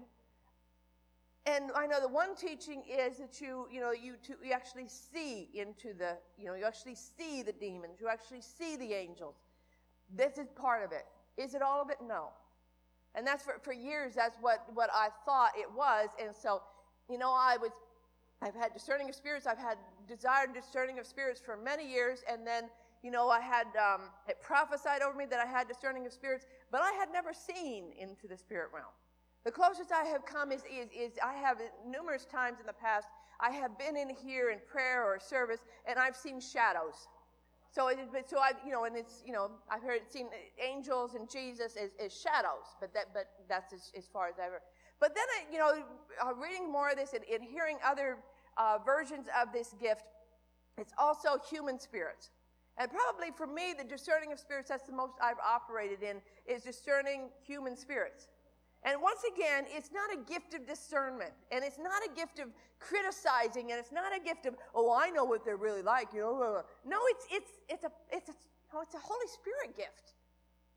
And I know the one teaching is that you, you know, you, to, you actually see into the, you know, you actually see the demons, you actually see the angels. This is part of it. Is it all of it? No. And that's for, for years, that's what, what I thought it was. And so, you know, I was, I've had discerning of spirits. I've had desired discerning of spirits for many years. And then, you know, I had, um, it prophesied over me that I had discerning of spirits, but I had never seen into the spirit realm. The closest I have come is, is, is I have numerous times in the past, I have been in here in prayer or service, and I've seen shadows. So, it, so I, you know, and it's, you know, I've heard seen angels and Jesus as, as shadows, but that, but that's as, as far as I ever. But then, I, you know, uh, reading more of this and, and hearing other uh, versions of this gift, it's also human spirits. And probably for me, the discerning of spirits, that's the most I've operated in, is discerning human spirits. And once again, it's not a gift of discernment, and it's not a gift of criticizing, and it's not a gift of, oh, I know what they're really like, you know. No, it's it's it's a it's a, oh, it's a Holy Spirit gift.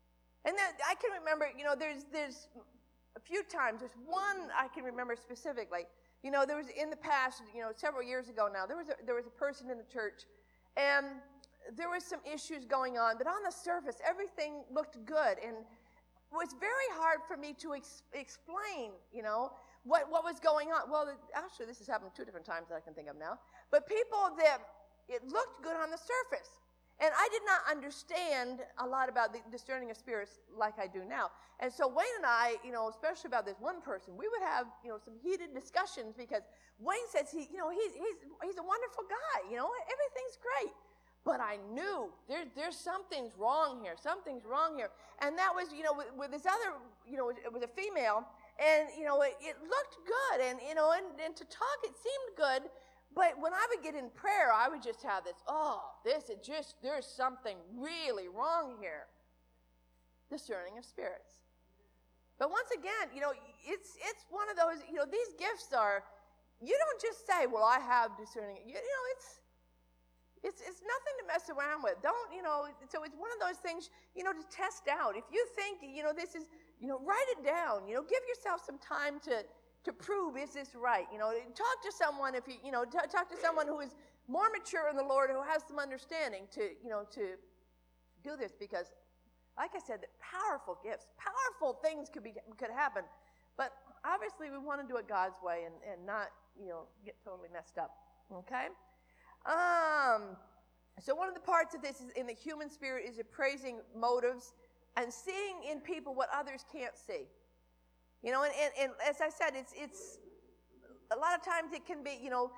And then I can remember, you know, there's there's a few times, there's one I can remember specifically. You know, there was in the past, you know, several years ago now, there was a, there was a person in the church, and there was some issues going on, but on the surface, everything looked good, and it was very hard for me to ex- explain, you know, what, what was going on. Well, actually, this has happened two different times that I can think of now, but people that, it looked good on the surface, and I did not understand a lot about the discerning of spirits like I do now. And so Wayne and I, you know, especially about this one person, we would have, you know, some heated discussions because Wayne says he, you know, he's he's he's a wonderful guy, you know, everything's great. But I knew there, there's something's wrong here, something's wrong here. And that was, you know, with, with this other, you know, it was a female, and, you know, it, it looked good, and, you know, and, and to talk it seemed good. But when I would get in prayer, I would just have this, oh, this is just, there's something really wrong here. Discerning of spirits. But once again, you know, it's it's one of those, you know, these gifts are, you don't just say, well, I have discerning. You, you know, it's, it's it's nothing to mess around with. Don't, you know, so it's one of those things, you know, to test out. If you think, you know, this is, you know, write it down. You know, give yourself some time to, to prove, is this right? You know, talk to someone if you, you know, t- talk to someone who is more mature in the Lord, who has some understanding to, you know, to do this, because like I said, powerful gifts, powerful things could be could happen, but obviously we want to do it God's way and, and not, you know, get totally messed up. Okay? Um, so one of the parts of this is in the human spirit is appraising motives and seeing in people what others can't see. You know, and, and, and as I said, it's it's a lot of times it can be, you know,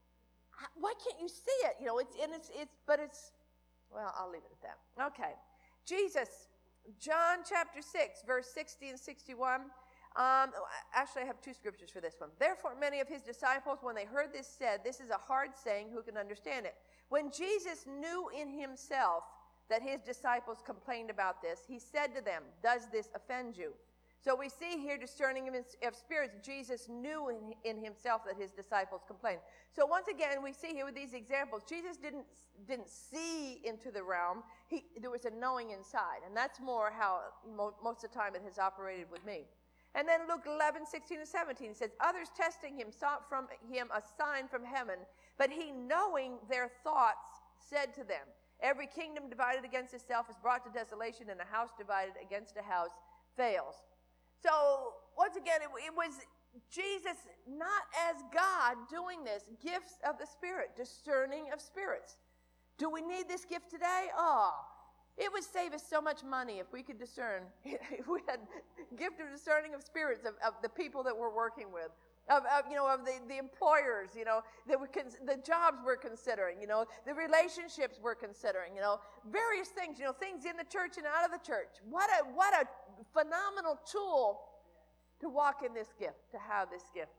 why can't you see it? You know, it's and it's it's but it's well, I'll leave it at that. Okay. Jesus, John chapter six, verse sixty and sixty-one. Um, actually, I have two scriptures for this one. Therefore, many of his disciples, when they heard this, said, this is a hard saying, who can understand it? When Jesus knew in himself that his disciples complained about this, he said to them, does this offend you? So we see here discerning of, of spirits. Jesus knew in, in himself that his disciples complained. So once again, we see here with these examples, Jesus didn't didn't see into the realm. He, there was a knowing inside, and that's more how mo- most of the time it has operated with me. And then Luke eleven, sixteen, and seventeen, it says, others testing him sought from him a sign from heaven, but he, knowing their thoughts, said to them, every kingdom divided against itself is brought to desolation, and a house divided against a house fails. So, once again, it, it was Jesus, not as God, doing this. Gifts of the Spirit, discerning of spirits. Do we need this gift today? Oh, it would save us so much money if we could discern, if we had gift of discerning of spirits of, of the people that we're working with, of, of you know, of the, the employers, you know, that we can, the jobs we're considering, you know, the relationships we're considering, you know, various things, you know, things in the church and out of the church. What a what a phenomenal tool to walk in this gift, to have this gift.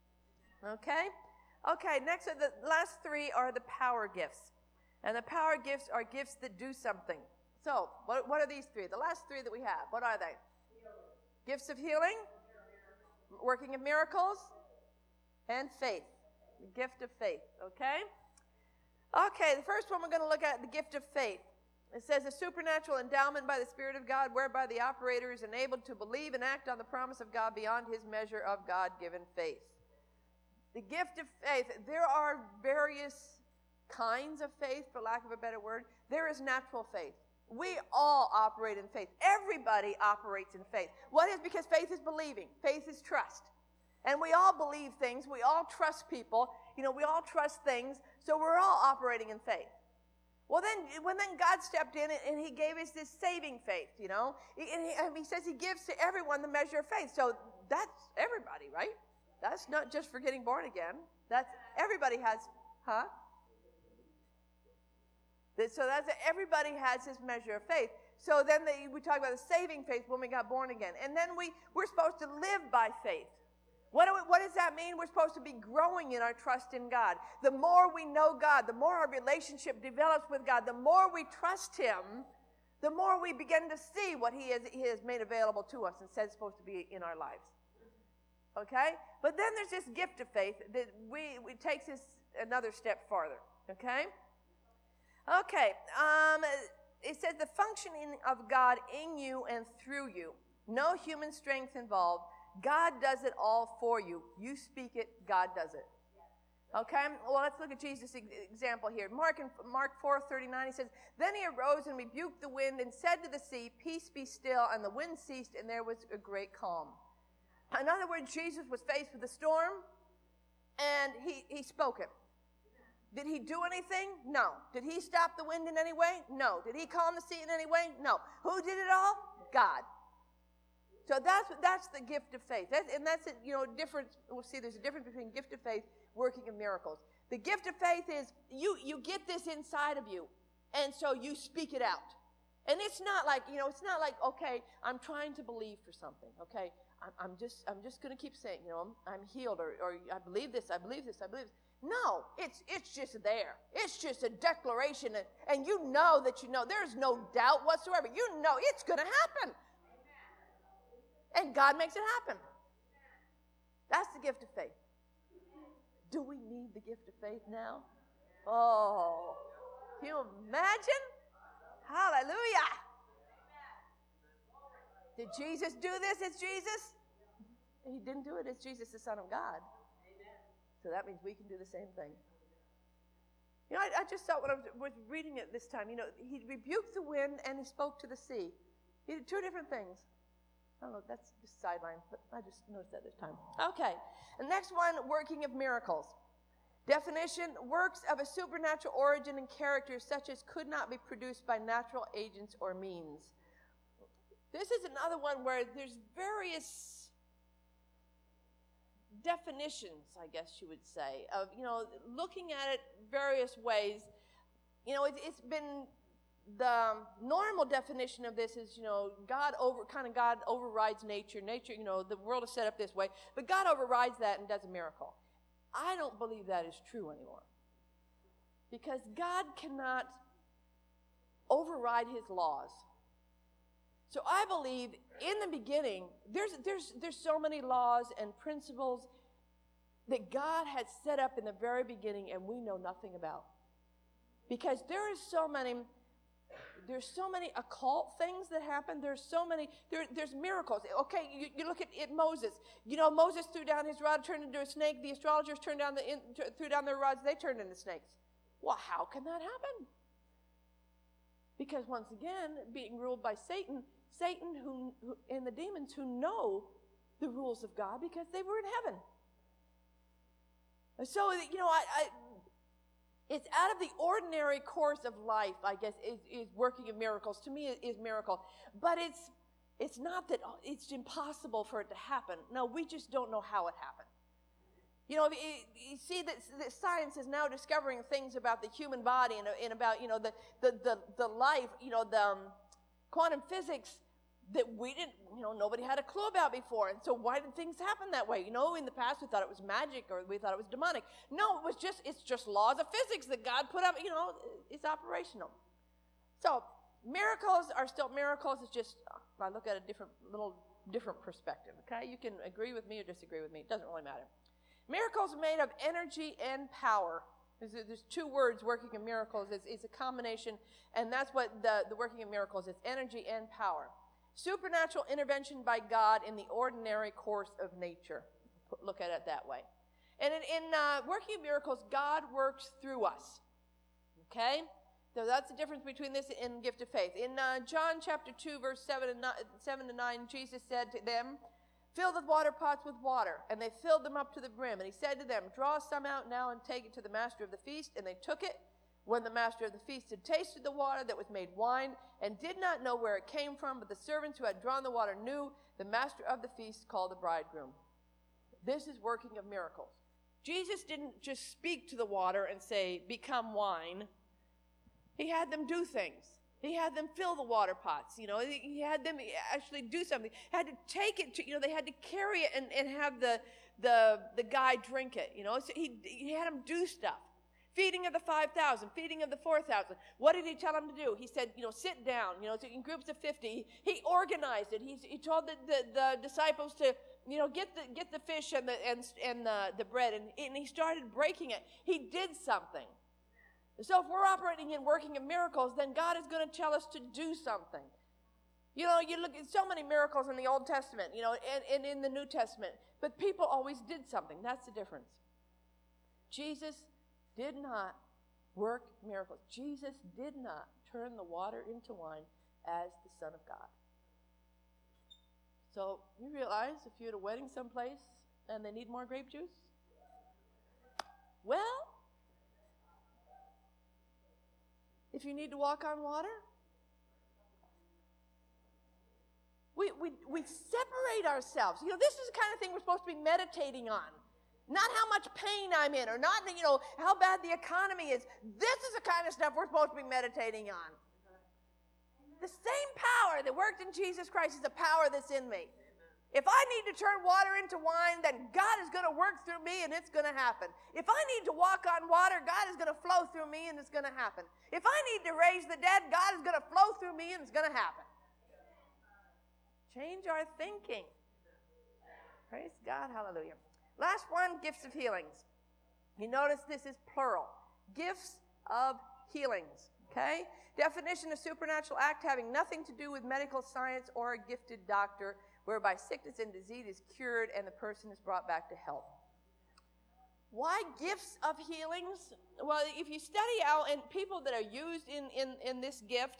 Okay? Okay, next, are the last three are the power gifts. And the power gifts are gifts that do something. So, what, what are these three? The last three that we have, what are they? Healing. Gifts of healing, working of miracles, and faith. The gift of faith, okay? Okay, the first one we're going to look at, the gift of faith. It says a supernatural endowment by the Spirit of God, whereby the operator is enabled to believe and act on the promise of God beyond his measure of God-given faith. The gift of faith, there are various kinds of faith, for lack of a better word. There is natural faith. We all operate in faith. Everybody operates in faith. What is? Because faith is believing. Faith is trust. And we all believe things. We all trust people. You know, we all trust things. So we're all operating in faith. Well, then, when then God stepped in and he gave us this saving faith, you know. And he, and he says he gives to everyone the measure of faith. So that's everybody, right? That's not just for getting born again. That's everybody has, huh? So that's everybody has his measure of faith. So then they, we talk about the saving faith when we got born again. And then we, we're supposed to live by faith. What, do we, what does that mean? We're supposed to be growing in our trust in God. The more we know God, the more our relationship develops with God, the more we trust him, the more we begin to see what he has, he has made available to us and said is supposed to be in our lives. Okay? But then there's this gift of faith that we, it takes us another step farther. Okay? Okay, um, it says the functioning of God in you and through you. No human strength involved. God does it all for you. You speak it, God does it. Okay? Well, let's look at Jesus' example here. Mark in Mark four thirty-nine, he says, Then he arose and rebuked the wind and said to the sea, Peace be still. And the wind ceased, and there was a great calm. In other words, Jesus was faced with a storm, and he, he spoke it. Did he do anything? No. Did he stop the wind in any way? No. Did he calm the sea in any way? No. Who did it all? God. So that's that's the gift of faith. That's, and that's, a, you know, difference. We'll see there's a difference between gift of faith, working of miracles. The gift of faith is you, you get this inside of you, and so you speak it out. And it's not like, you know, it's not like, okay, I'm trying to believe for something, okay? I'm, I'm just I'm just going to keep saying, you know, I'm, I'm healed, or, or I believe this, I believe this, I believe this. No, it's it's just there. It's just a declaration, and, and you know that you know. There's no doubt whatsoever. You know it's going to happen. And God makes it happen. That's the gift of faith. Do we need the gift of faith now? Oh, can you imagine? Hallelujah. Did Jesus do this? It's Jesus. He didn't do it. It's Jesus, the Son of God. So that means we can do the same thing. You know, I, I just thought when I was, was reading it this time, you know, he rebuked the wind and he spoke to the sea. He did two different things. I don't know, that's just sideline, but I just noticed that this time. Okay, the next one, working of miracles. Definition, works of a supernatural origin and character such as could not be produced by natural agents or means. This is another one where there's various definitions, I guess you would say, of, you know, looking at it various ways. You know, it, it's been, the normal definition of this is, you know, God over, kind of God overrides nature. Nature, you know, the world is set up this way, but God overrides that and does a miracle. I don't believe that is true anymore. Because God cannot override his laws. So I believe in the beginning, there's, there's, there's so many laws and principles that God had set up in the very beginning and we know nothing about. Because there is so many, there's so many occult things that happen. There's so many, there, there's miracles. Okay, you, you look at it, Moses. You know, Moses threw down his rod, turned into a snake. The astrologers turned down the, in, threw down their rods, they turned into snakes. Well, how can that happen? Because once again, being ruled by Satan, Satan who, who and the demons who know the rules of God because they were in heaven. And so, you know, I, I it's out of the ordinary course of life, I guess, is, is working of miracles. To me, it is miracle. But it's it's not that it's impossible for it to happen. No, we just don't know how it happened. You know, you see that, that science is now discovering things about the human body and, and about, you know, the, the, the, the life, you know, the um, quantum physics that we didn't, you know, nobody had a clue about before. And so why did things happen that way? You know, in the past we thought it was magic or we thought it was demonic. No, it was just, it's just laws of physics that God put up, you know, it's operational. So miracles are still miracles. It's just, I look at a different, little different perspective, okay? You can agree with me or disagree with me. It doesn't really matter. Miracles are made of energy and power. There's, there's two words, working of miracles. It's, it's a combination, and that's what the, the working of miracles is, energy and power. Supernatural intervention by God in the ordinary course of nature. Look at it that way. And in, in uh, working of miracles, God works through us. Okay? So that's the difference between this and gift of faith. In uh, John chapter two, verse seven, and nine, seven to nine, Jesus said to them, fill the water pots with water. And they filled them up to the brim. And he said to them, draw some out now and take it to the master of the feast. And they took it. When the master of the feast had tasted the water that was made wine and did not know where it came from, but the servants who had drawn the water knew, the master of the feast called the bridegroom. This is working of miracles. Jesus didn't just speak to the water and say, become wine. He had them do things. He had them fill the water pots. You know, he had them actually do something. He had to take it to, you know, they had to carry it and, and have the, the, the guy drink it. You know, so he, he had them do stuff. Feeding of the five thousand, feeding of the four thousand. What did he tell them to do? He said, you know, sit down, you know, in groups of fifty. He organized it. He, he told the, the, the disciples to, you know, get the get the fish and the and, and the, the bread, and, and he started breaking it. He did something. So if we're operating in working of miracles, then God is going to tell us to do something. You know, you look at so many miracles in the Old Testament, you know, and, and in the New Testament, but people always did something. That's the difference. Jesus did not work miracles. Jesus did not turn the water into wine as the Son of God. So you realize if you're at a wedding someplace and they need more grape juice, well, if you need to walk on water, we, we, we separate ourselves. You know, this is the kind of thing we're supposed to be meditating on. Not how much pain I'm in, or not, you know, how bad the economy is. This is the kind of stuff we're supposed to be meditating on. The same power that worked in Jesus Christ is the power that's in me. If I need to turn water into wine, then God is going to work through me and it's going to happen. If I need to walk on water, God is going to flow through me and it's going to happen. If I need to raise the dead, God is going to flow through me and it's going to happen. Change our thinking. Praise God. Hallelujah. Last one, gifts of healings. You notice this is plural. Gifts of healings. Okay? Definition: a supernatural act having nothing to do with medical science or a gifted doctor, whereby sickness and disease is cured and the person is brought back to health. Why gifts of healings? Well, if you study out, and people that are used in, in, in this gift,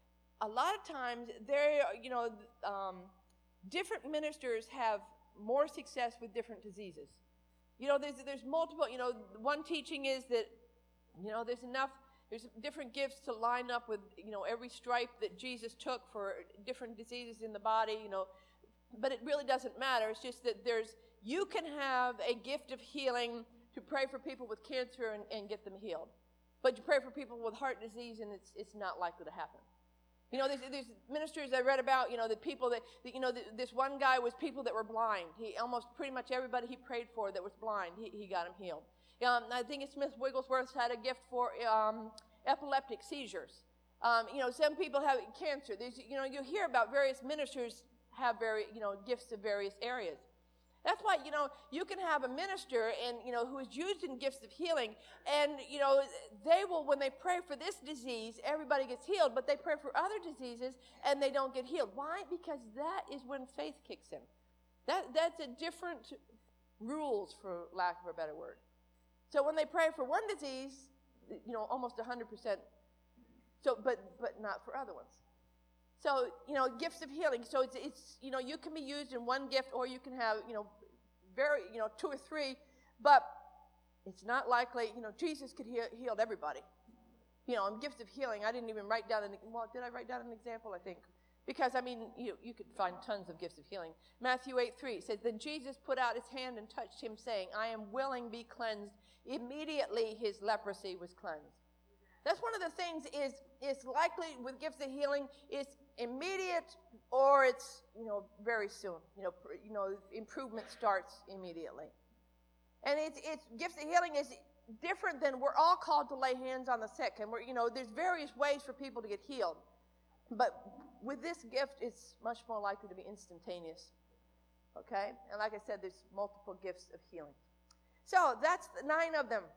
a lot of times, they're, you know, um, different ministers have more success with different diseases. You know, there's, there's multiple, you know, one teaching is that, you know, there's enough, there's different gifts to line up with, you know, every stripe that Jesus took for different diseases in the body, you know, but it really doesn't matter. It's just that there's, you can have a gift of healing to pray for people with cancer and, and get them healed. But you pray for people with heart disease and it's, it's not likely to happen. You know, there's, there's ministers I read about, you know, the people that, that you know, the, this one guy was people that were blind. He almost pretty much everybody he prayed for that was blind, he, he got him healed. Um, I think it's Smith Wigglesworth had a gift for um, epileptic seizures. Um, you know, some people have cancer. There's, you know, you hear about various ministers have very, you know, gifts of various areas. That's why, you know, you can have a minister and, you know, who is used in gifts of healing, and, you know, they will, when they pray for this disease, everybody gets healed, but they pray for other diseases and they don't get healed. Why? Because that is when faith kicks in. That, that's a different rules, for lack of a better word. So when they pray for one disease, you know, almost one hundred percent, so, but, but not for other ones. So, you know, gifts of healing. So it's, it's, you know, you can be used in one gift, or you can have, you know, very, you know, two or three, but it's not likely, you know, Jesus could heal, healed everybody. You know, in gifts of healing, I didn't even write down an, well, did I write down an example, I think? Because, I mean, you, you could find tons of gifts of healing. Matthew eight three says, then Jesus put out his hand and touched him, saying, I am willing, be cleansed. Immediately his leprosy was cleansed. That's one of the things is, is likely with gifts of healing, is immediate, or it's, you know, very soon. You know, pr- you know, improvement starts immediately. And it's, it's gifts of healing is different than, we're all called to lay hands on the sick, and we're, you know, there's various ways for people to get healed. But with this gift, it's much more likely to be instantaneous. Okay? And like I said, there's multiple gifts of healing. So that's the nine of them.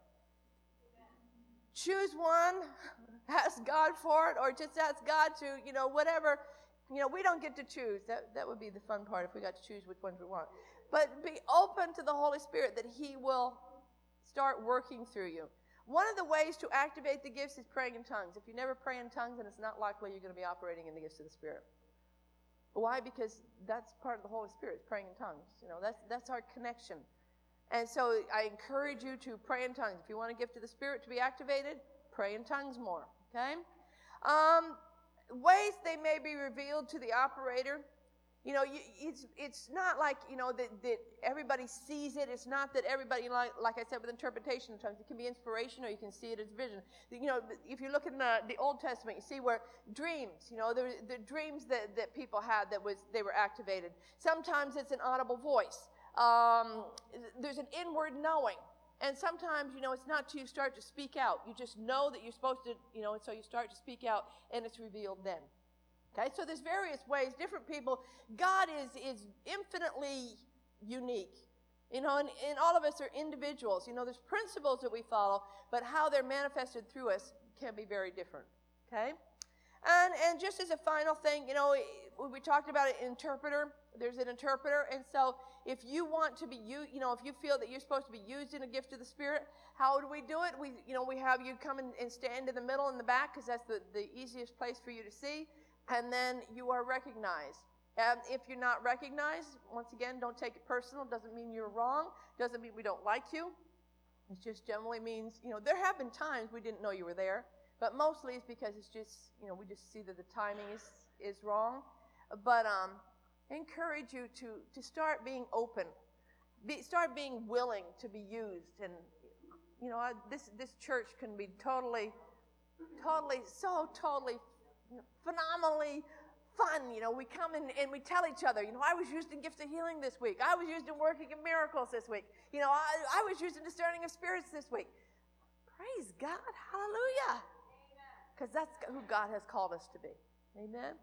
Choose one, ask God for it, or just ask God to, you know, whatever. You know, we don't get to choose. That, that would be the fun part if we got to choose which ones we want. But be open to the Holy Spirit that he will start working through you. One of the ways to activate the gifts is praying in tongues. If you never pray in tongues, then it's not likely you're going to be operating in the gifts of the Spirit. Why? Because that's part of the Holy Spirit, praying in tongues. You know, that's that's our connection. And so I encourage you to pray in tongues. If you want a gift of the Spirit to be activated, pray in tongues more, okay? Um, ways they may be revealed to the operator. You know, you, it's it's not like, you know, that, that everybody sees it. It's not that everybody, like, like I said, with interpretation of tongues, it can be inspiration or you can see it as vision. You know, if you look in the, the Old Testament, you see where dreams, you know, the, the dreams that, that people had that was, they were activated. Sometimes it's an audible voice. Um, there's an inward knowing. And sometimes, you know, it's not till you start to speak out. You just know that you're supposed to, you know, and so you start to speak out and it's revealed then. Okay, so there's various ways, different people. God is, is infinitely unique. You know, and, and all of us are individuals. You know, there's principles that we follow, but how they're manifested through us can be very different. Okay? And and just as a final thing, you know, we, we talked about an interpreter. There's an interpreter, and so if you want to be used, you know, if you feel that you're supposed to be used in a gift of the Spirit, how do we do it? We, you know, we have you come in and stand in the middle in the back because that's the, the easiest place for you to see, and then you are recognized. And if you're not recognized, once again, don't take it personal. Doesn't mean you're wrong. Doesn't mean we don't like you. It just generally means, you know, there have been times we didn't know you were there, but mostly it's because it's just, you know, we just see that the timing is is wrong. But um, I encourage you to to start being open, be, start being willing to be used. And you know, I, this this church can be totally, totally, so totally, phenomenally fun. You know, we come in and we tell each other, you know, I was used in gifts of healing this week. I was used in working in miracles this week. You know, I, I was used in discerning of spirits this week. Praise God. Hallelujah. Because that's who God has called us to be. Amen.